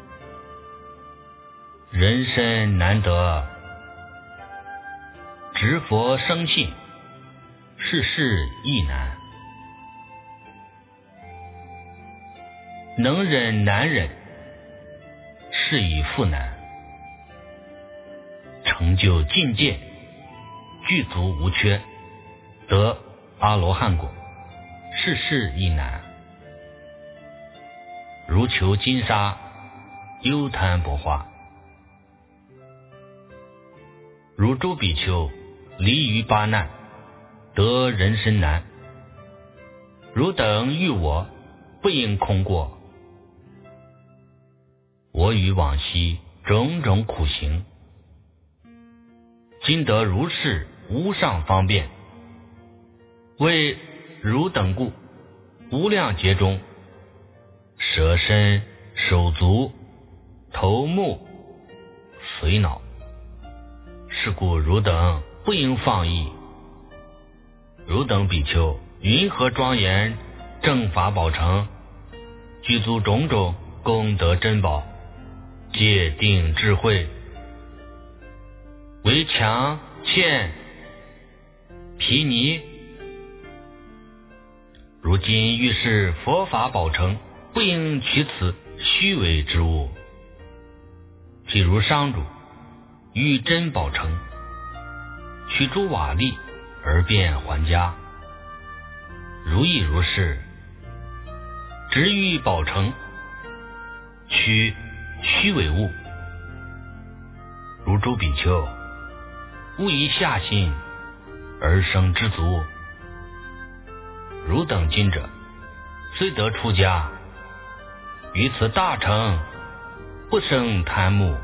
人身难得，执佛生信，世事亦难。能忍难忍，是以复难。成就境界，具足无缺，得阿罗汉果，世事亦难。如求金沙，忧贪薄化。如诸比丘离于八难，得人身难。汝等遇我，不应空过。我与往昔种种苦行，今得如是无上方便，为汝等故，无量劫中，舍身手足头目髓脑，是故汝等不应放逸。汝等比丘云何庄严正法宝成，具足种种功德珍宝，戒定智慧，为强欠毗尼。如今欲是佛法宝成，不应取此虚伪之物。譬如商主欲珍宝成，取诸瓦砾而便还家，如亦如是。只欲宝成，取虚伪物。如诸比丘，勿以下心而生知足。汝等今者，虽得出家，于此大成，不生贪慕。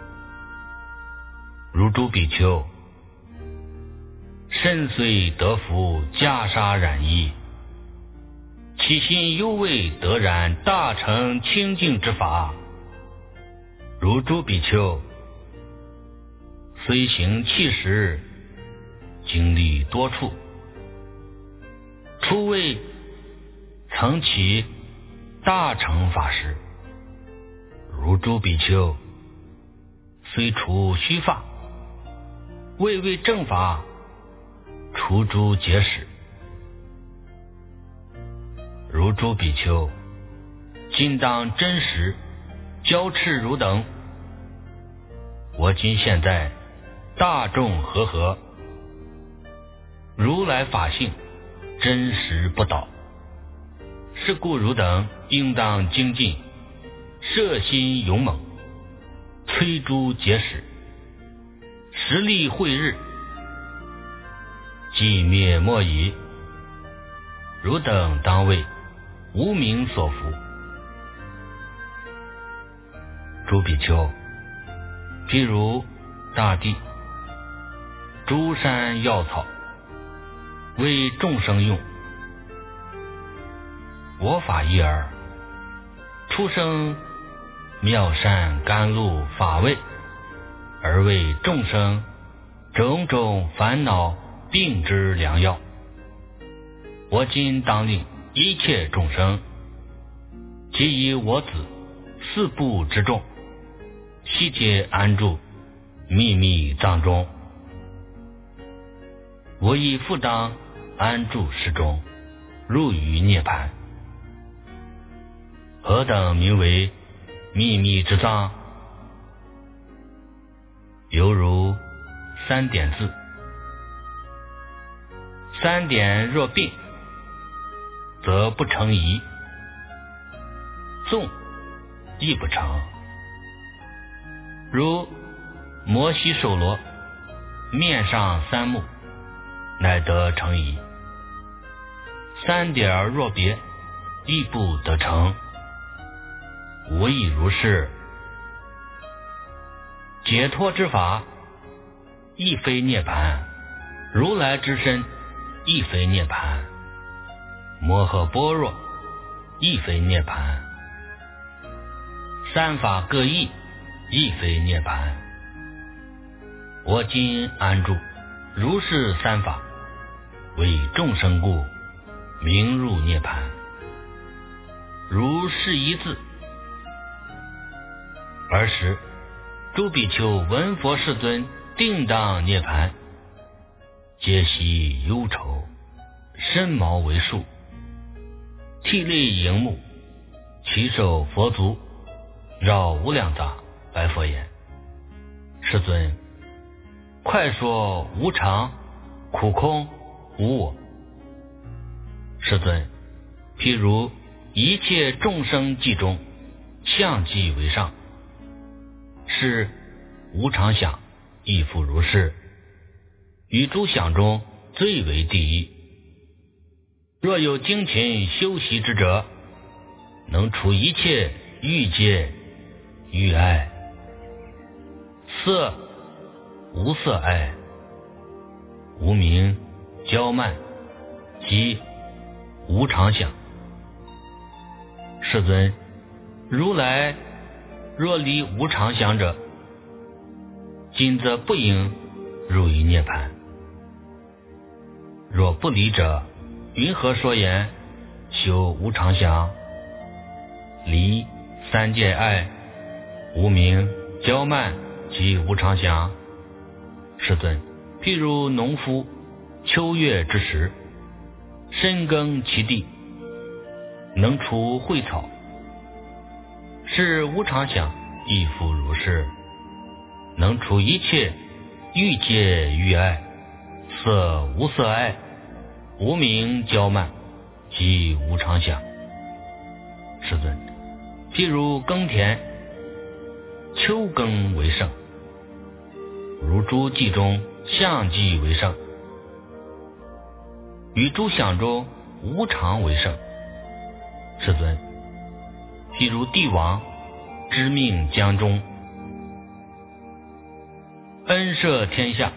如诸比丘，身虽得福，袈裟染衣，其心犹未得染大成清净之法。如诸比丘，虽行七十，经历多处，初未曾起大成法时。如诸比丘，虽除须发，未为正法除诸结使。如诸比丘，今当真实教斥汝等。我今现在大众和合，如来法性真实不倒，是故汝等应当精进，摄心勇猛，摧诸结使，实力慧日，寂灭莫已。汝等当为无名所伏。诸比丘，譬如大地诸山药草，为众生用。我法一耳，出生妙善甘露法味，而为众生种种烦恼病之良药。我今当令一切众生，即以我子四部之众，悉皆安住秘密藏中。我亦复当安住室中，入于涅槃。何等名为秘密之藏？犹如三点字。三点若并，则不成仪；纵亦不成。如摩西首罗，面上三目，乃得成仪。三点若别，亦不得成。无亦如是。解脱之法，亦非涅槃。如来之身， 亦非涅槃；摩诃般若，亦非涅槃；三法各异，亦非涅槃。我今安住如是三法，为众生故，名入涅槃。如是一字。尔时诸比丘闻佛世尊定当涅槃，皆悉忧愁，身毛为束，涕泪盈目，齐手佛足，绕无量匝，白佛言：世尊，快说无常、苦空、无我。世尊，譬如一切众生际中，相即为上，是无常想亦复如是，于诸想中最为第一。若有精勤修习之者，能除一切欲界、欲爱、色、无色爱、无明、骄慢及无常想。世尊，如来若离无常想者，今则不应入于涅槃。若不离者，云何说言修无常想，离三界爱、无明、骄慢及无常想？世尊，譬如农夫秋月之时，深耕其地，能除秽草，是无常想亦复如是，能除一切欲界欲爱、色无色爱、无明骄慢及无常想。世尊，譬如耕田，秋耕为盛，如诸季中相即为盛，于诸想中无常为盛。世尊，譬如帝王知命将终，恩摄天下，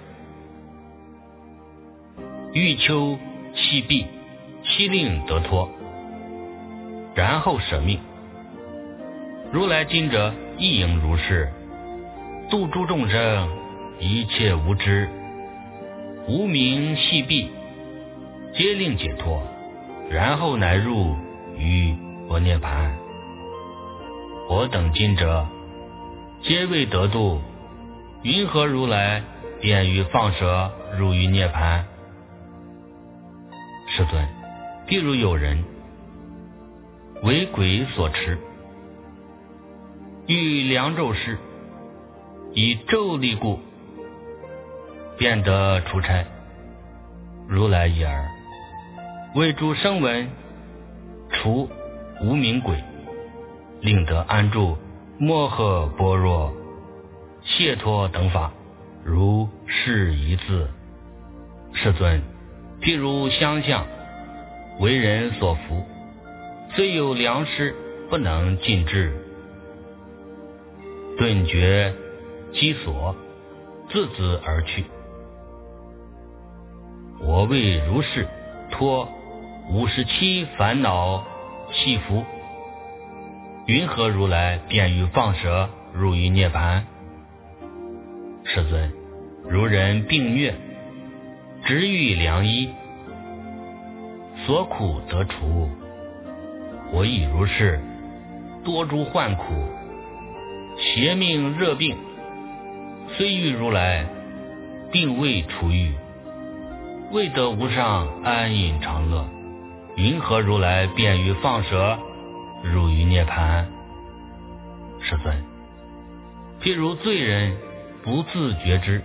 欲求其弊，悉令得脱，然后舍命。如来今者亦应如是，度诸众生，一切无知、无明系弊，皆令解脱，然后乃入于佛涅槃。我等今者皆未得度，云何如来便于放舍入于涅槃？世尊，譬如有人为鬼所持，欲量咒师，以咒力故，便得出差。如来一耳，为诸声闻除无明鬼，令得安住摩诃般若解脱等法，如是一字。世尊，譬如相向为人所服，虽有良师，不能尽至，顿觉其所，自恣而去。我为如是脱五十七烦恼系缚，云何如来便于放舍入于涅槃？世尊，如人病疟，执欲良医，所苦得除，我亦如是，多诸患苦，邪命热病，虽遇如来，并未除愈，未得无上安隐常乐，云何如来便于放舍入于涅槃？世尊，譬如罪人不自觉知，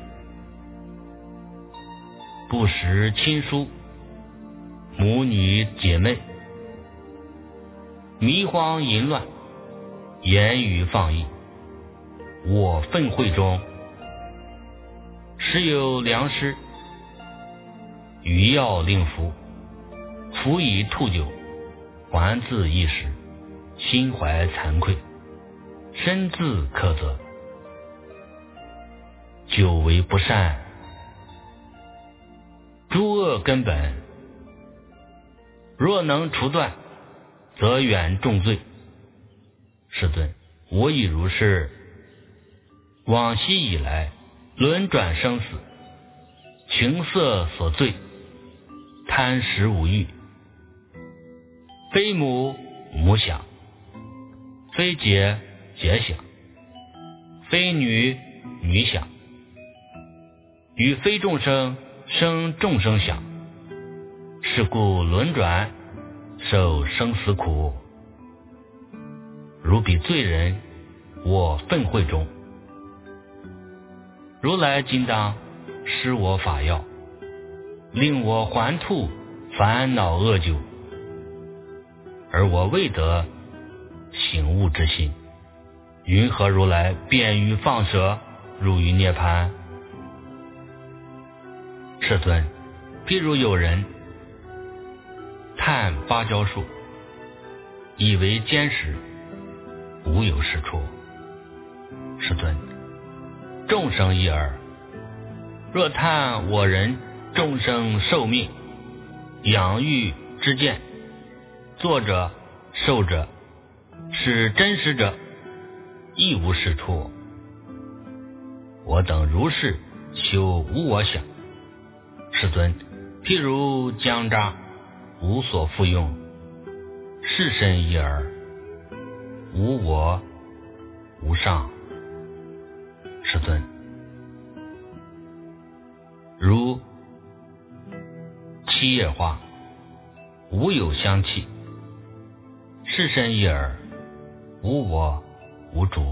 不识亲疏、母女姐妹，迷慌淫乱，言语放逸，我愤恚中，时有良师于药令服，服以吐酒，还自一时，心怀惭愧，身自苛责，久为不善，诸恶根本若能除断，则远重罪。世尊，我已如是，往昔以来，轮转生死，情色所醉，贪食无欲，非母母想，非姐姐想，非女女想，与非众生生众生想，是故轮转受生死苦。如彼罪人，我愤恚中。如来今当施我法药，令我还吐烦恼恶酒，而我未得醒悟之心，云何如来便于放舍，入于涅槃？世尊，譬如有人探芭蕉树，以为坚实，无有是处。世尊，众生一耳，若叹我人众生寿命，养育之见，作者受者是真实者，亦无是处。我等如是修无我想。世尊，譬如浆渣，无所复用，是身一耳，无我无上。世尊，如七叶花，无有香气，是身一耳，无我无主。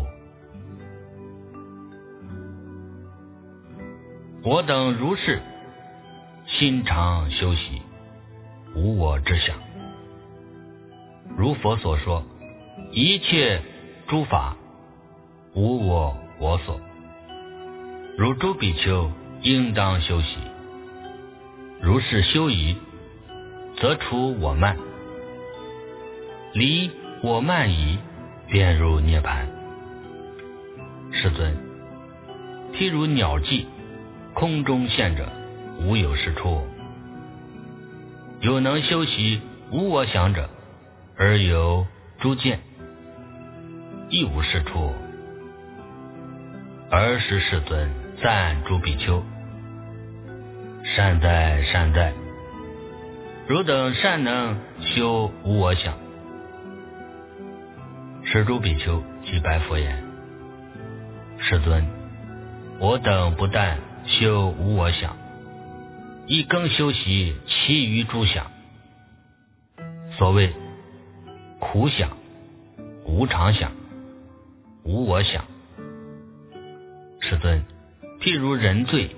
我等如是心常修习无我之想。如佛所说，一切诸法无我我所，如诸比丘应当修习。如是修仪，则除我慢，离我慢已，便入涅槃。世尊，譬如鸟迹，空中现者，无有是处。有能修习无我想者，而有诸见，亦无是处。尔时世尊赞诸比丘，善哉善哉，汝等善能修无我想。是诸比丘即白佛言：世尊，我等不但修无我想，亦更修习其余诸想。所谓苦想、无常想、无我想。世尊，譬如人醉，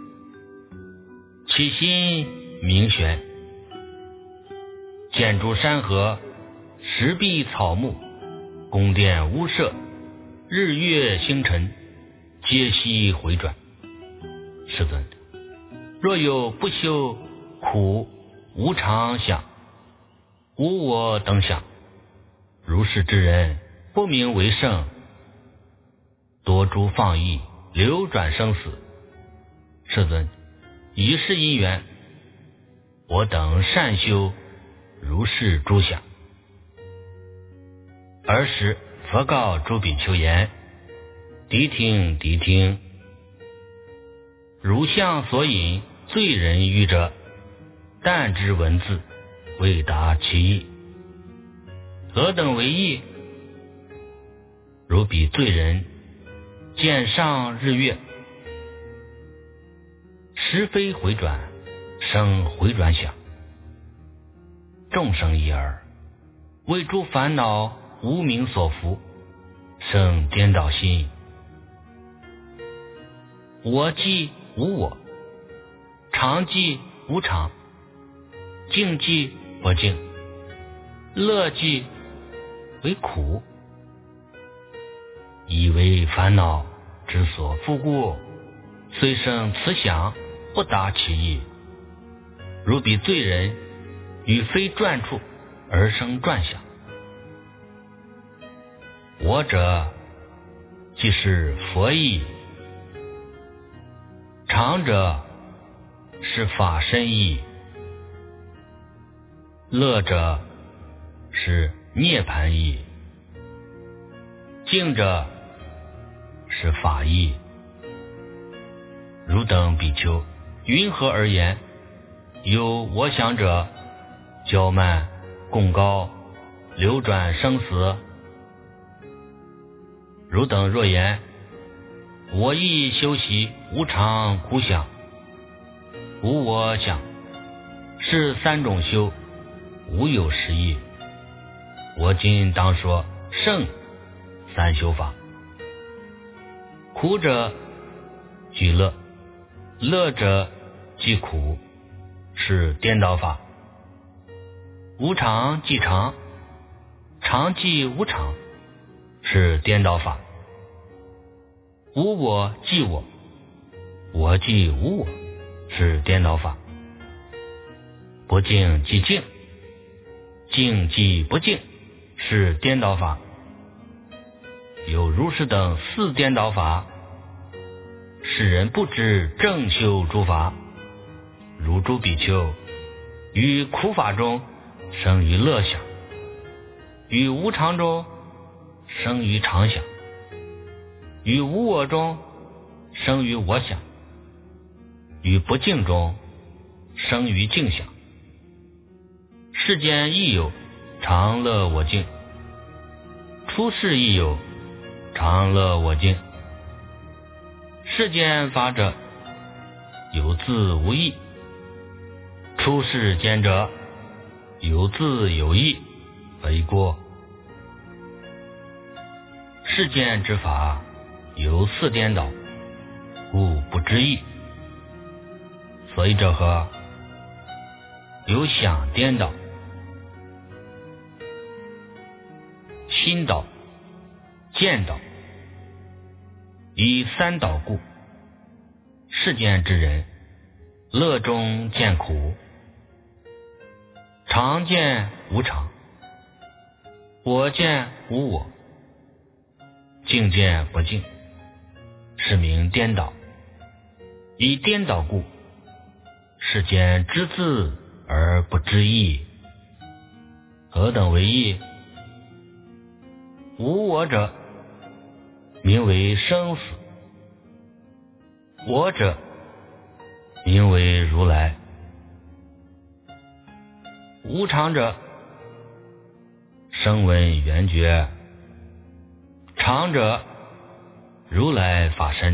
其心明玄，见诸山河、石壁草木、宫殿屋舍、日月星辰，皆悉回转。世尊，若有不修苦、无常想、无我等想，如是之人，不名为圣，多诸放逸，流转生死。世尊，以是因缘，我等善修如是诸想。尔时佛告诸比丘言：谛听谛听，如相所引，罪人愚者，但知文字，未达其意。何等为意？如彼罪人见上日月，时非回转，生回转想。众生一耳，为诸烦恼无明所伏，生颠倒心。我即无我，常即无常，静即不静，乐即为苦，以为烦恼之所复故，虽生此想，不达其意。如彼罪人与非转处而生转想。我者即是佛意，常者是法身意。 乐者是涅槃意，静者是法意。汝等比丘，云何而言？有我想者，骄慢贡高，流转生死。汝等若言，我亦修习无常苦想，无我想，是三种修，无有实义。我今当说胜三修法。苦者即乐，乐者即苦，是颠倒法。无常即常，常即无常，是颠倒法。无我即我，我即无我，是颠倒法。不净即净，净即不净，是颠倒法。有如是等四颠倒法，世人不知正修诸法。如诸比丘，于苦法中生于乐想，于无常中生于常想，于无我中生于我想，于不净中生于净想。世间亦有常乐我净，出世亦有常乐我净。世间法者，有自无异；出世间者，有自有异，为过。世间之法有四颠倒，故不知义。所以者何？有想颠倒、心倒、见倒，以三倒故，世间之人乐中见苦，常见无常，我见无我，净见不净，是名颠倒。以颠倒故，世间知自而不知义。何等为义？无我者，名为生死；我者，名为如来。无常者，声闻缘觉；常者，如来法身；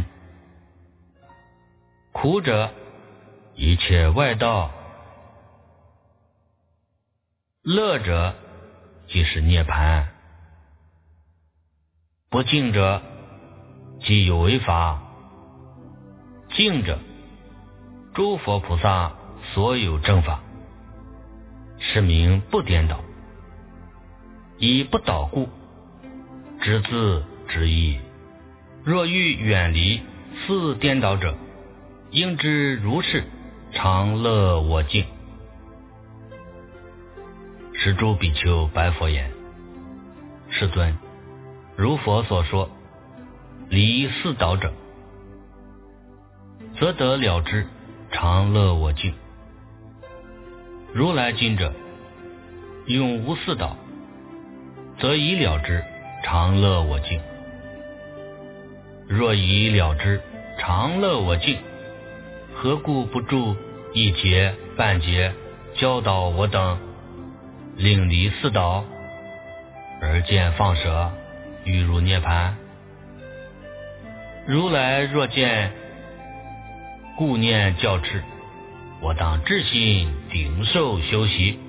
苦者，一切外道；乐者，即是涅槃；不净者，即有为法；净者，诸佛菩萨所有正法，是名不颠倒。以不倒故，知自知义。若欲远离四颠倒者，应知如是常乐我净。是诸比丘白佛言：世尊，如佛所说，离四倒者，则得了知常乐我净。如来今者，用无四倒，则已了知常乐我净。若已了知常乐我净，何故不住一劫半劫教导我等，令离四倒，而见放舍，欲入涅槃？如来若见故念教持，我当至心顶受修习。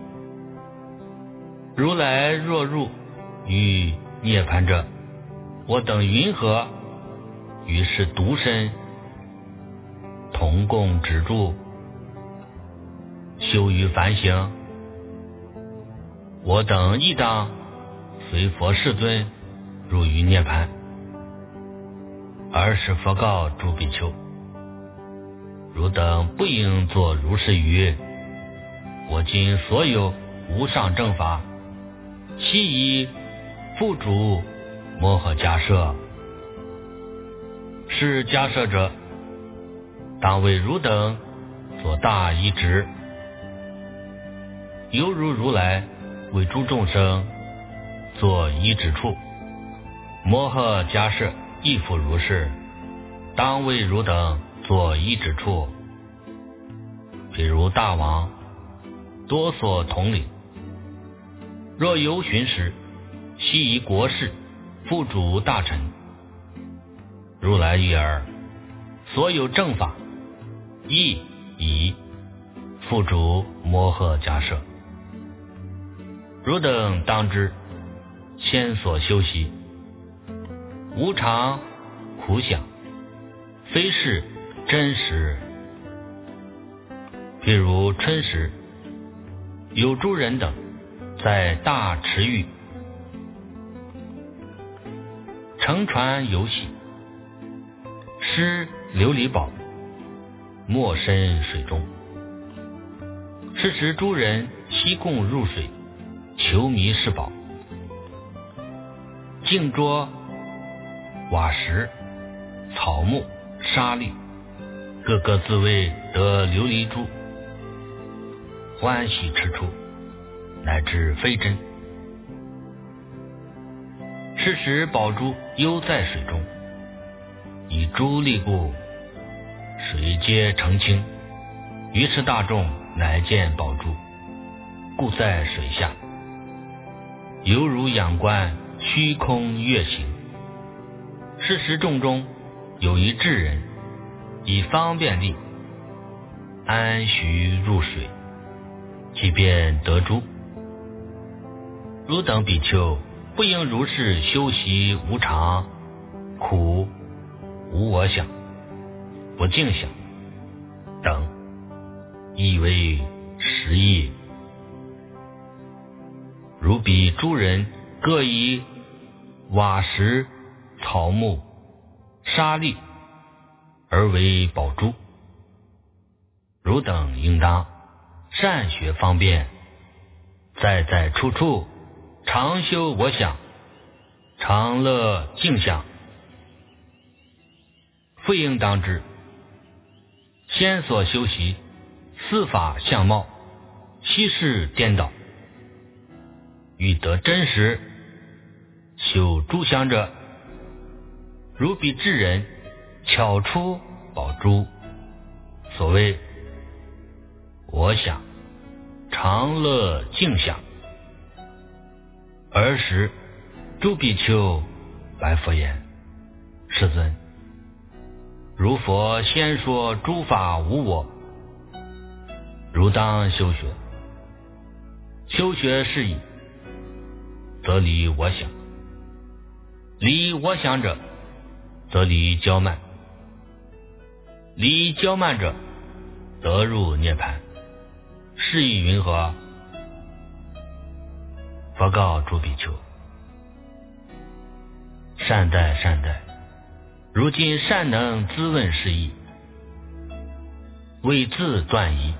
如来若入于涅槃者，我等云何于是独身同共止住，修于凡行？我等亦当随佛世尊入于涅槃。尔时佛告诸比丘：汝等不应作如是语。我今所有无上正法，悉以付诸摩诃迦摄。是迦摄者，当为汝等所大依止。 犹如如来为诸众生作依止处，摩诃迦叶亦复如是，当为汝等作依止处。譬如大王多所统领，若游巡时，悉以国事付诸大臣，如来于尔，所有正法亦以付诸摩诃迦叶。汝等当知，先所修习无常苦想，非是真实。譬如春时，有诸人等在大池域乘船游戏，失琉璃宝没身水中。是时诸人悉共入水，求迷是宝，净捉瓦石、草木、沙砾，各个自谓得琉璃珠，欢喜吃出，乃知非真。是时宝珠悠在水中，以珠立故，水皆澄清。于是大众乃见宝珠，故在水下，犹如仰观虚空月行。是时众中有一智人，以方便力安徐入水，即便得珠。汝等比丘不应如是修习无常、苦、无我想、不净想等，亦为实义。如彼诸人各以瓦石、草木、沙砾而为宝珠，汝等应当善学方便，在在处处常修我想，常乐净想。复应当知，先所修习四法相貌，悉是颠倒。欲得真实，修诸相者，如彼智人巧出宝珠。所谓我想、常乐净想。尔时诸比丘白佛言：世尊，如佛先说诸法无我，汝当修学。修学是以，则离我想；离我想者，则离骄慢；离骄慢者，得入涅槃。是以云何？佛告诸比丘：善哉善哉，如今善能咨问是义，为自断疑。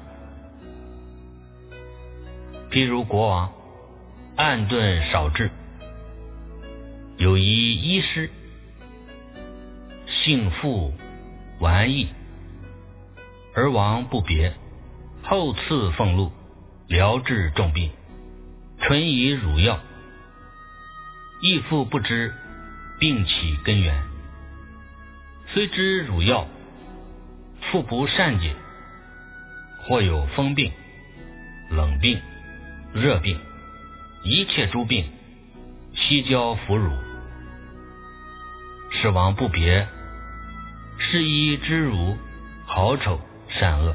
譬如国王暗遁少智，有一医师，性富顽异，而王不别，后赐俸禄，疗治重病，纯以汝药，亦复不知病起根源。虽知汝药，复不善解，或有风病、冷病、热病，一切诸病，悉交服汝。是王不别，是医知汝好丑善恶。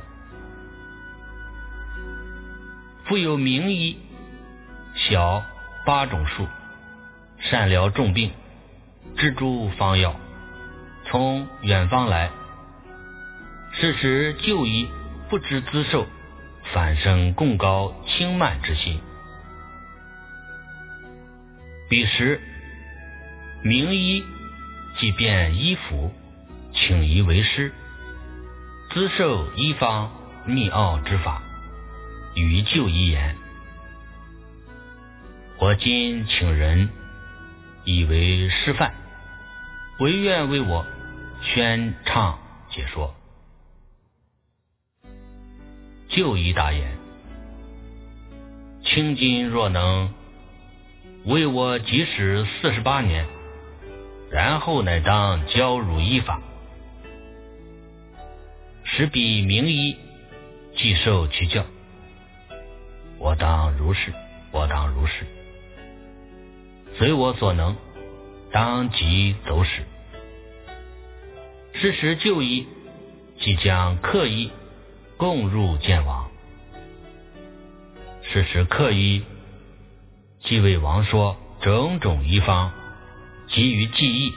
复有名医，小八种数，善疗重病，知诸方药，从远方来。是时旧医不知滋受，反生共高轻慢之心。彼时名医即便医服，请医为师，滋受医方密奥之法，与旧医言：我今请人以为师范，唯愿为我宣唱解说。旧医答言： 卿今若能为我即使四十八年，然后乃当教汝医法，使彼名医，既受其教。我当如是，我当如是，随我所能，当即走使。是时旧医即将客医共入见王。是时客医即为王说种种医方，给予记忆。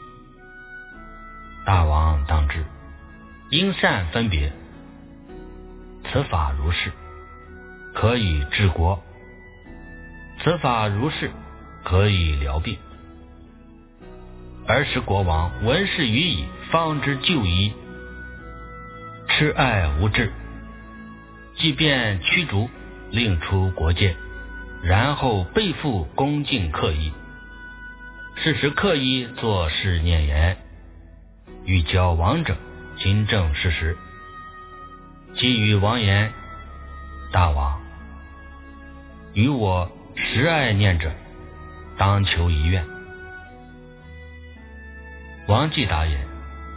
大王当知，应善分别，此法如是，可以治国；此法如是，可以疗病。儿时国王闻是语已，方知就医，痴爱无志，即便驱逐，令出国界，然后背负恭敬客医。是时客医作是念言，欲教王者今正事实。即与王言：大王，与我实爱念者，当求一愿。王既答言：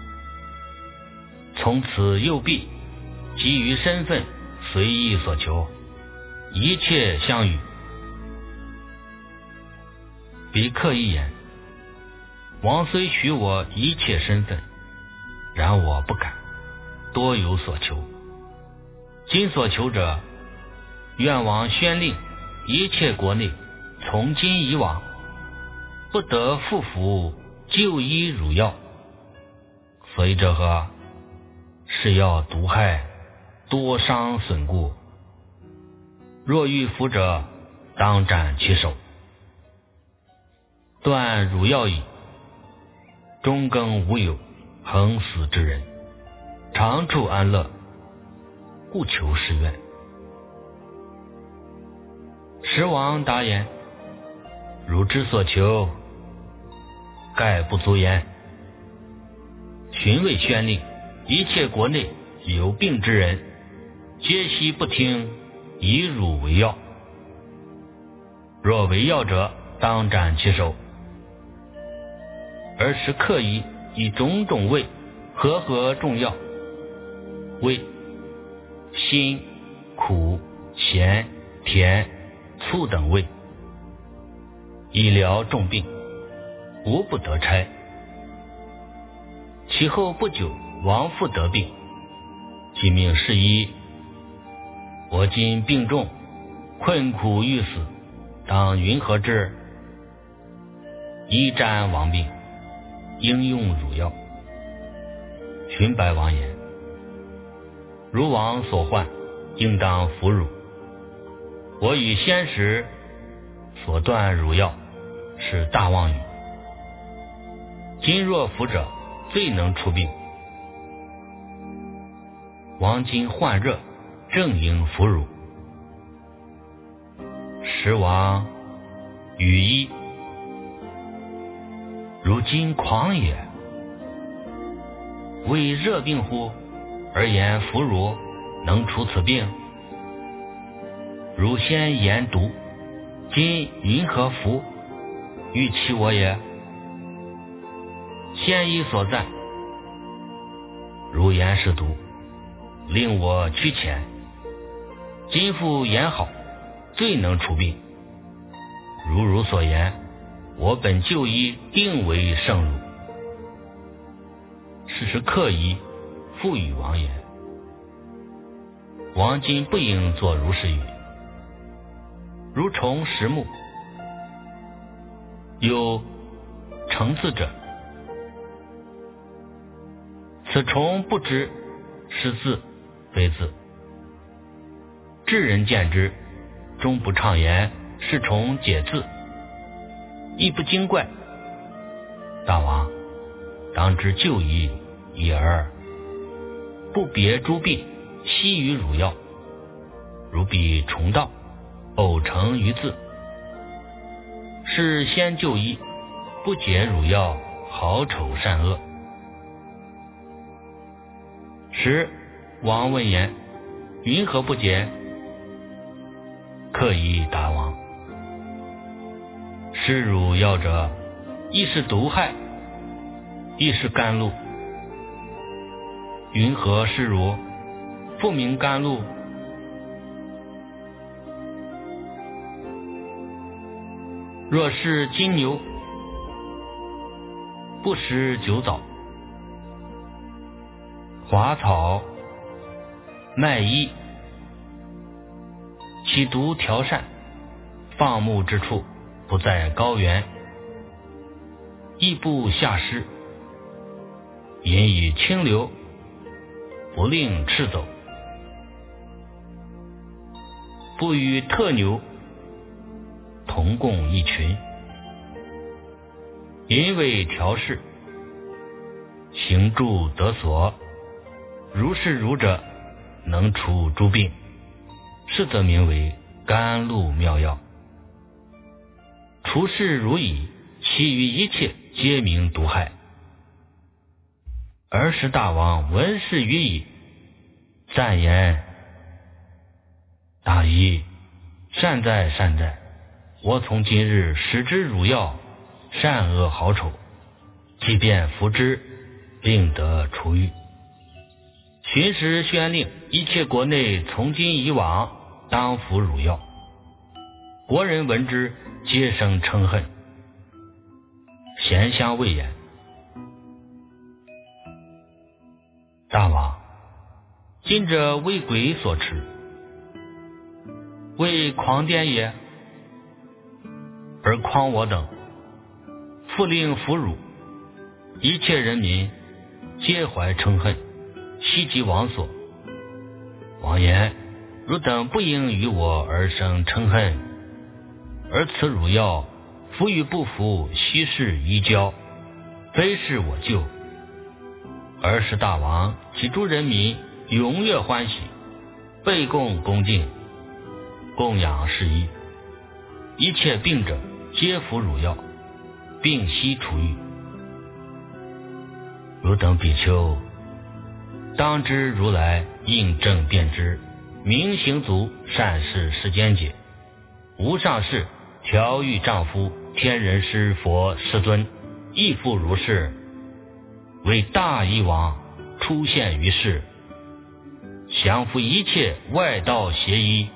从此右臂，基于身份，随意所求，一切相与。彼客一言：王虽许我一切身份，然我不敢，多有所求。今所求者，愿王宣令一切国内，从今以往，不得复服就医汝药。所以者何？是药毒害，多伤损故。若欲服者，当斩其手。断汝药矣。终更无有横死之人，长处安乐，故求是愿。时王答言：汝之所求，盖不足言。寻谓宣令，一切国内有病之人，皆悉不听，以汝为药。若为药者，当斩其手。而时客医以种种味，和合众药，味辛、苦、咸、甜、醋等味，以疗众病，无不得差。其后不久，王复得病，即命侍医：我今病重，困苦欲死，当云何治？医瞻王病，应用汝药。寻白王言：如王所患，应当服汝。我与先时所断汝药，是大妄语。今若服者，最能除病。王今患热，正应服汝。时王语医：如今狂也，为热病乎？而言服汝能除此病？汝先言毒，今云何服？欲欺我也？先医所赞，如言是毒，令我屈前。今复言好，最能除病。如汝所言，我本就医定为圣汝。是时客医复与王言：王今不应作如是语。如虫食木，有成字者，此虫不知是字非字，智人见之，终不畅言是虫解字，亦不惊怪。大王当知就医一而不别诸病，悉于汝药。如彼虫道，偶成于字，是先就医，不解汝药，好丑善恶。时王问言：云何不解？ 克以大王。施汝药者，亦是毒害，亦是甘露。云何施汝，复名甘露？若是金牛，不食酒枣、华草、麦衣，其毒调善，放牧之处不在高原，亦不下湿，引以清流，不令赤走。不与特牛同共一群，因为调适，行住得所，如是如者，能除诸病，是则名为甘露妙药。除是如矣，其余一切皆名毒害。儿时大王闻是语矣，赞言：大医，善哉善哉！我从今日使之汝药，善恶好丑，即便服之，病得除愈。寻时宣令，一切国内从今以往当服汝药。国人闻之，皆生嗔恨。贤相谓言：大王，今者为鬼所持，为狂癫也，而诳我等，复令俘虏，一切人民皆怀嗔恨，袭击王所。王言：汝等不应于我而生嗔恨，而此汝药服与不服，悉是依交，非是我救。儿时大王及诸人民踊跃欢喜，备供恭敬，供养事宜，一切病者皆服汝药，病悉除愈。汝等比丘，当知如来应正遍知，明行足，善事世间解，无上士调御丈夫，天人师佛世尊，亦复如是，为大医王出现于世，降服一切外道邪医。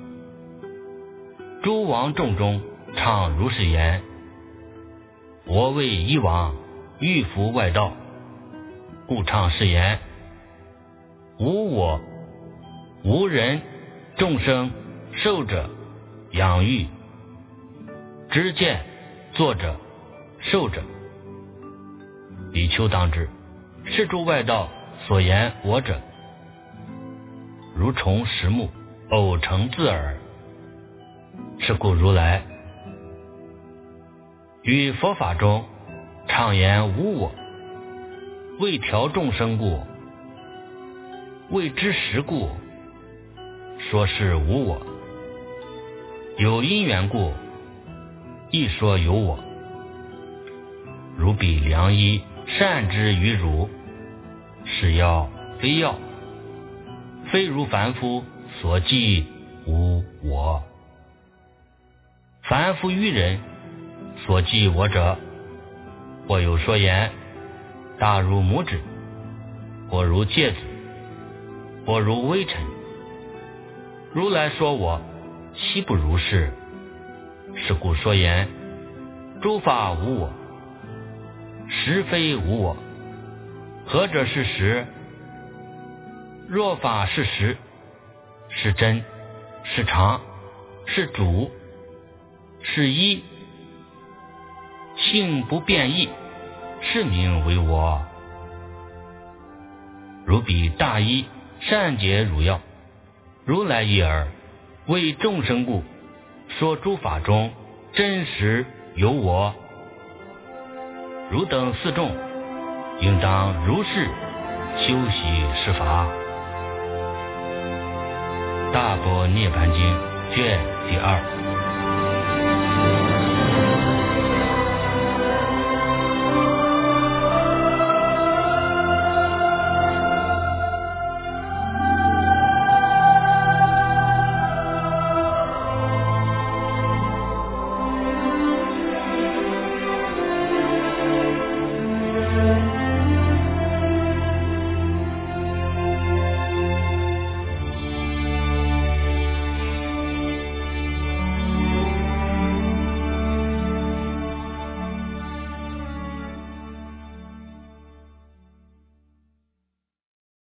诸王众中唱如是言：我为医王，欲服外道，故唱是言：无我，无人，众生受者养育，知见作者受者。比丘当知，是诸外道所言我者，如虫食木，偶成自耳。是故如来于佛法中常言无我，为调众生故，为知识故，说是无我；有因缘故，亦说有我。如彼良医，善之于汝，是药非药，非如凡夫所记无我。凡夫愚人所记我者，或有说言：大如拇指，或如芥子，或如微尘。如来说我，悉不如是。是故说言：诸法无我，实非无我。何者是实？若法是实，是真，是常，是主，是一，性不变异，是名为我。如彼大医，善解汝药，如来一耳，为众生故，说诸法中真实有我。汝等四众，应当如是修习是法。大般涅盘经卷第二。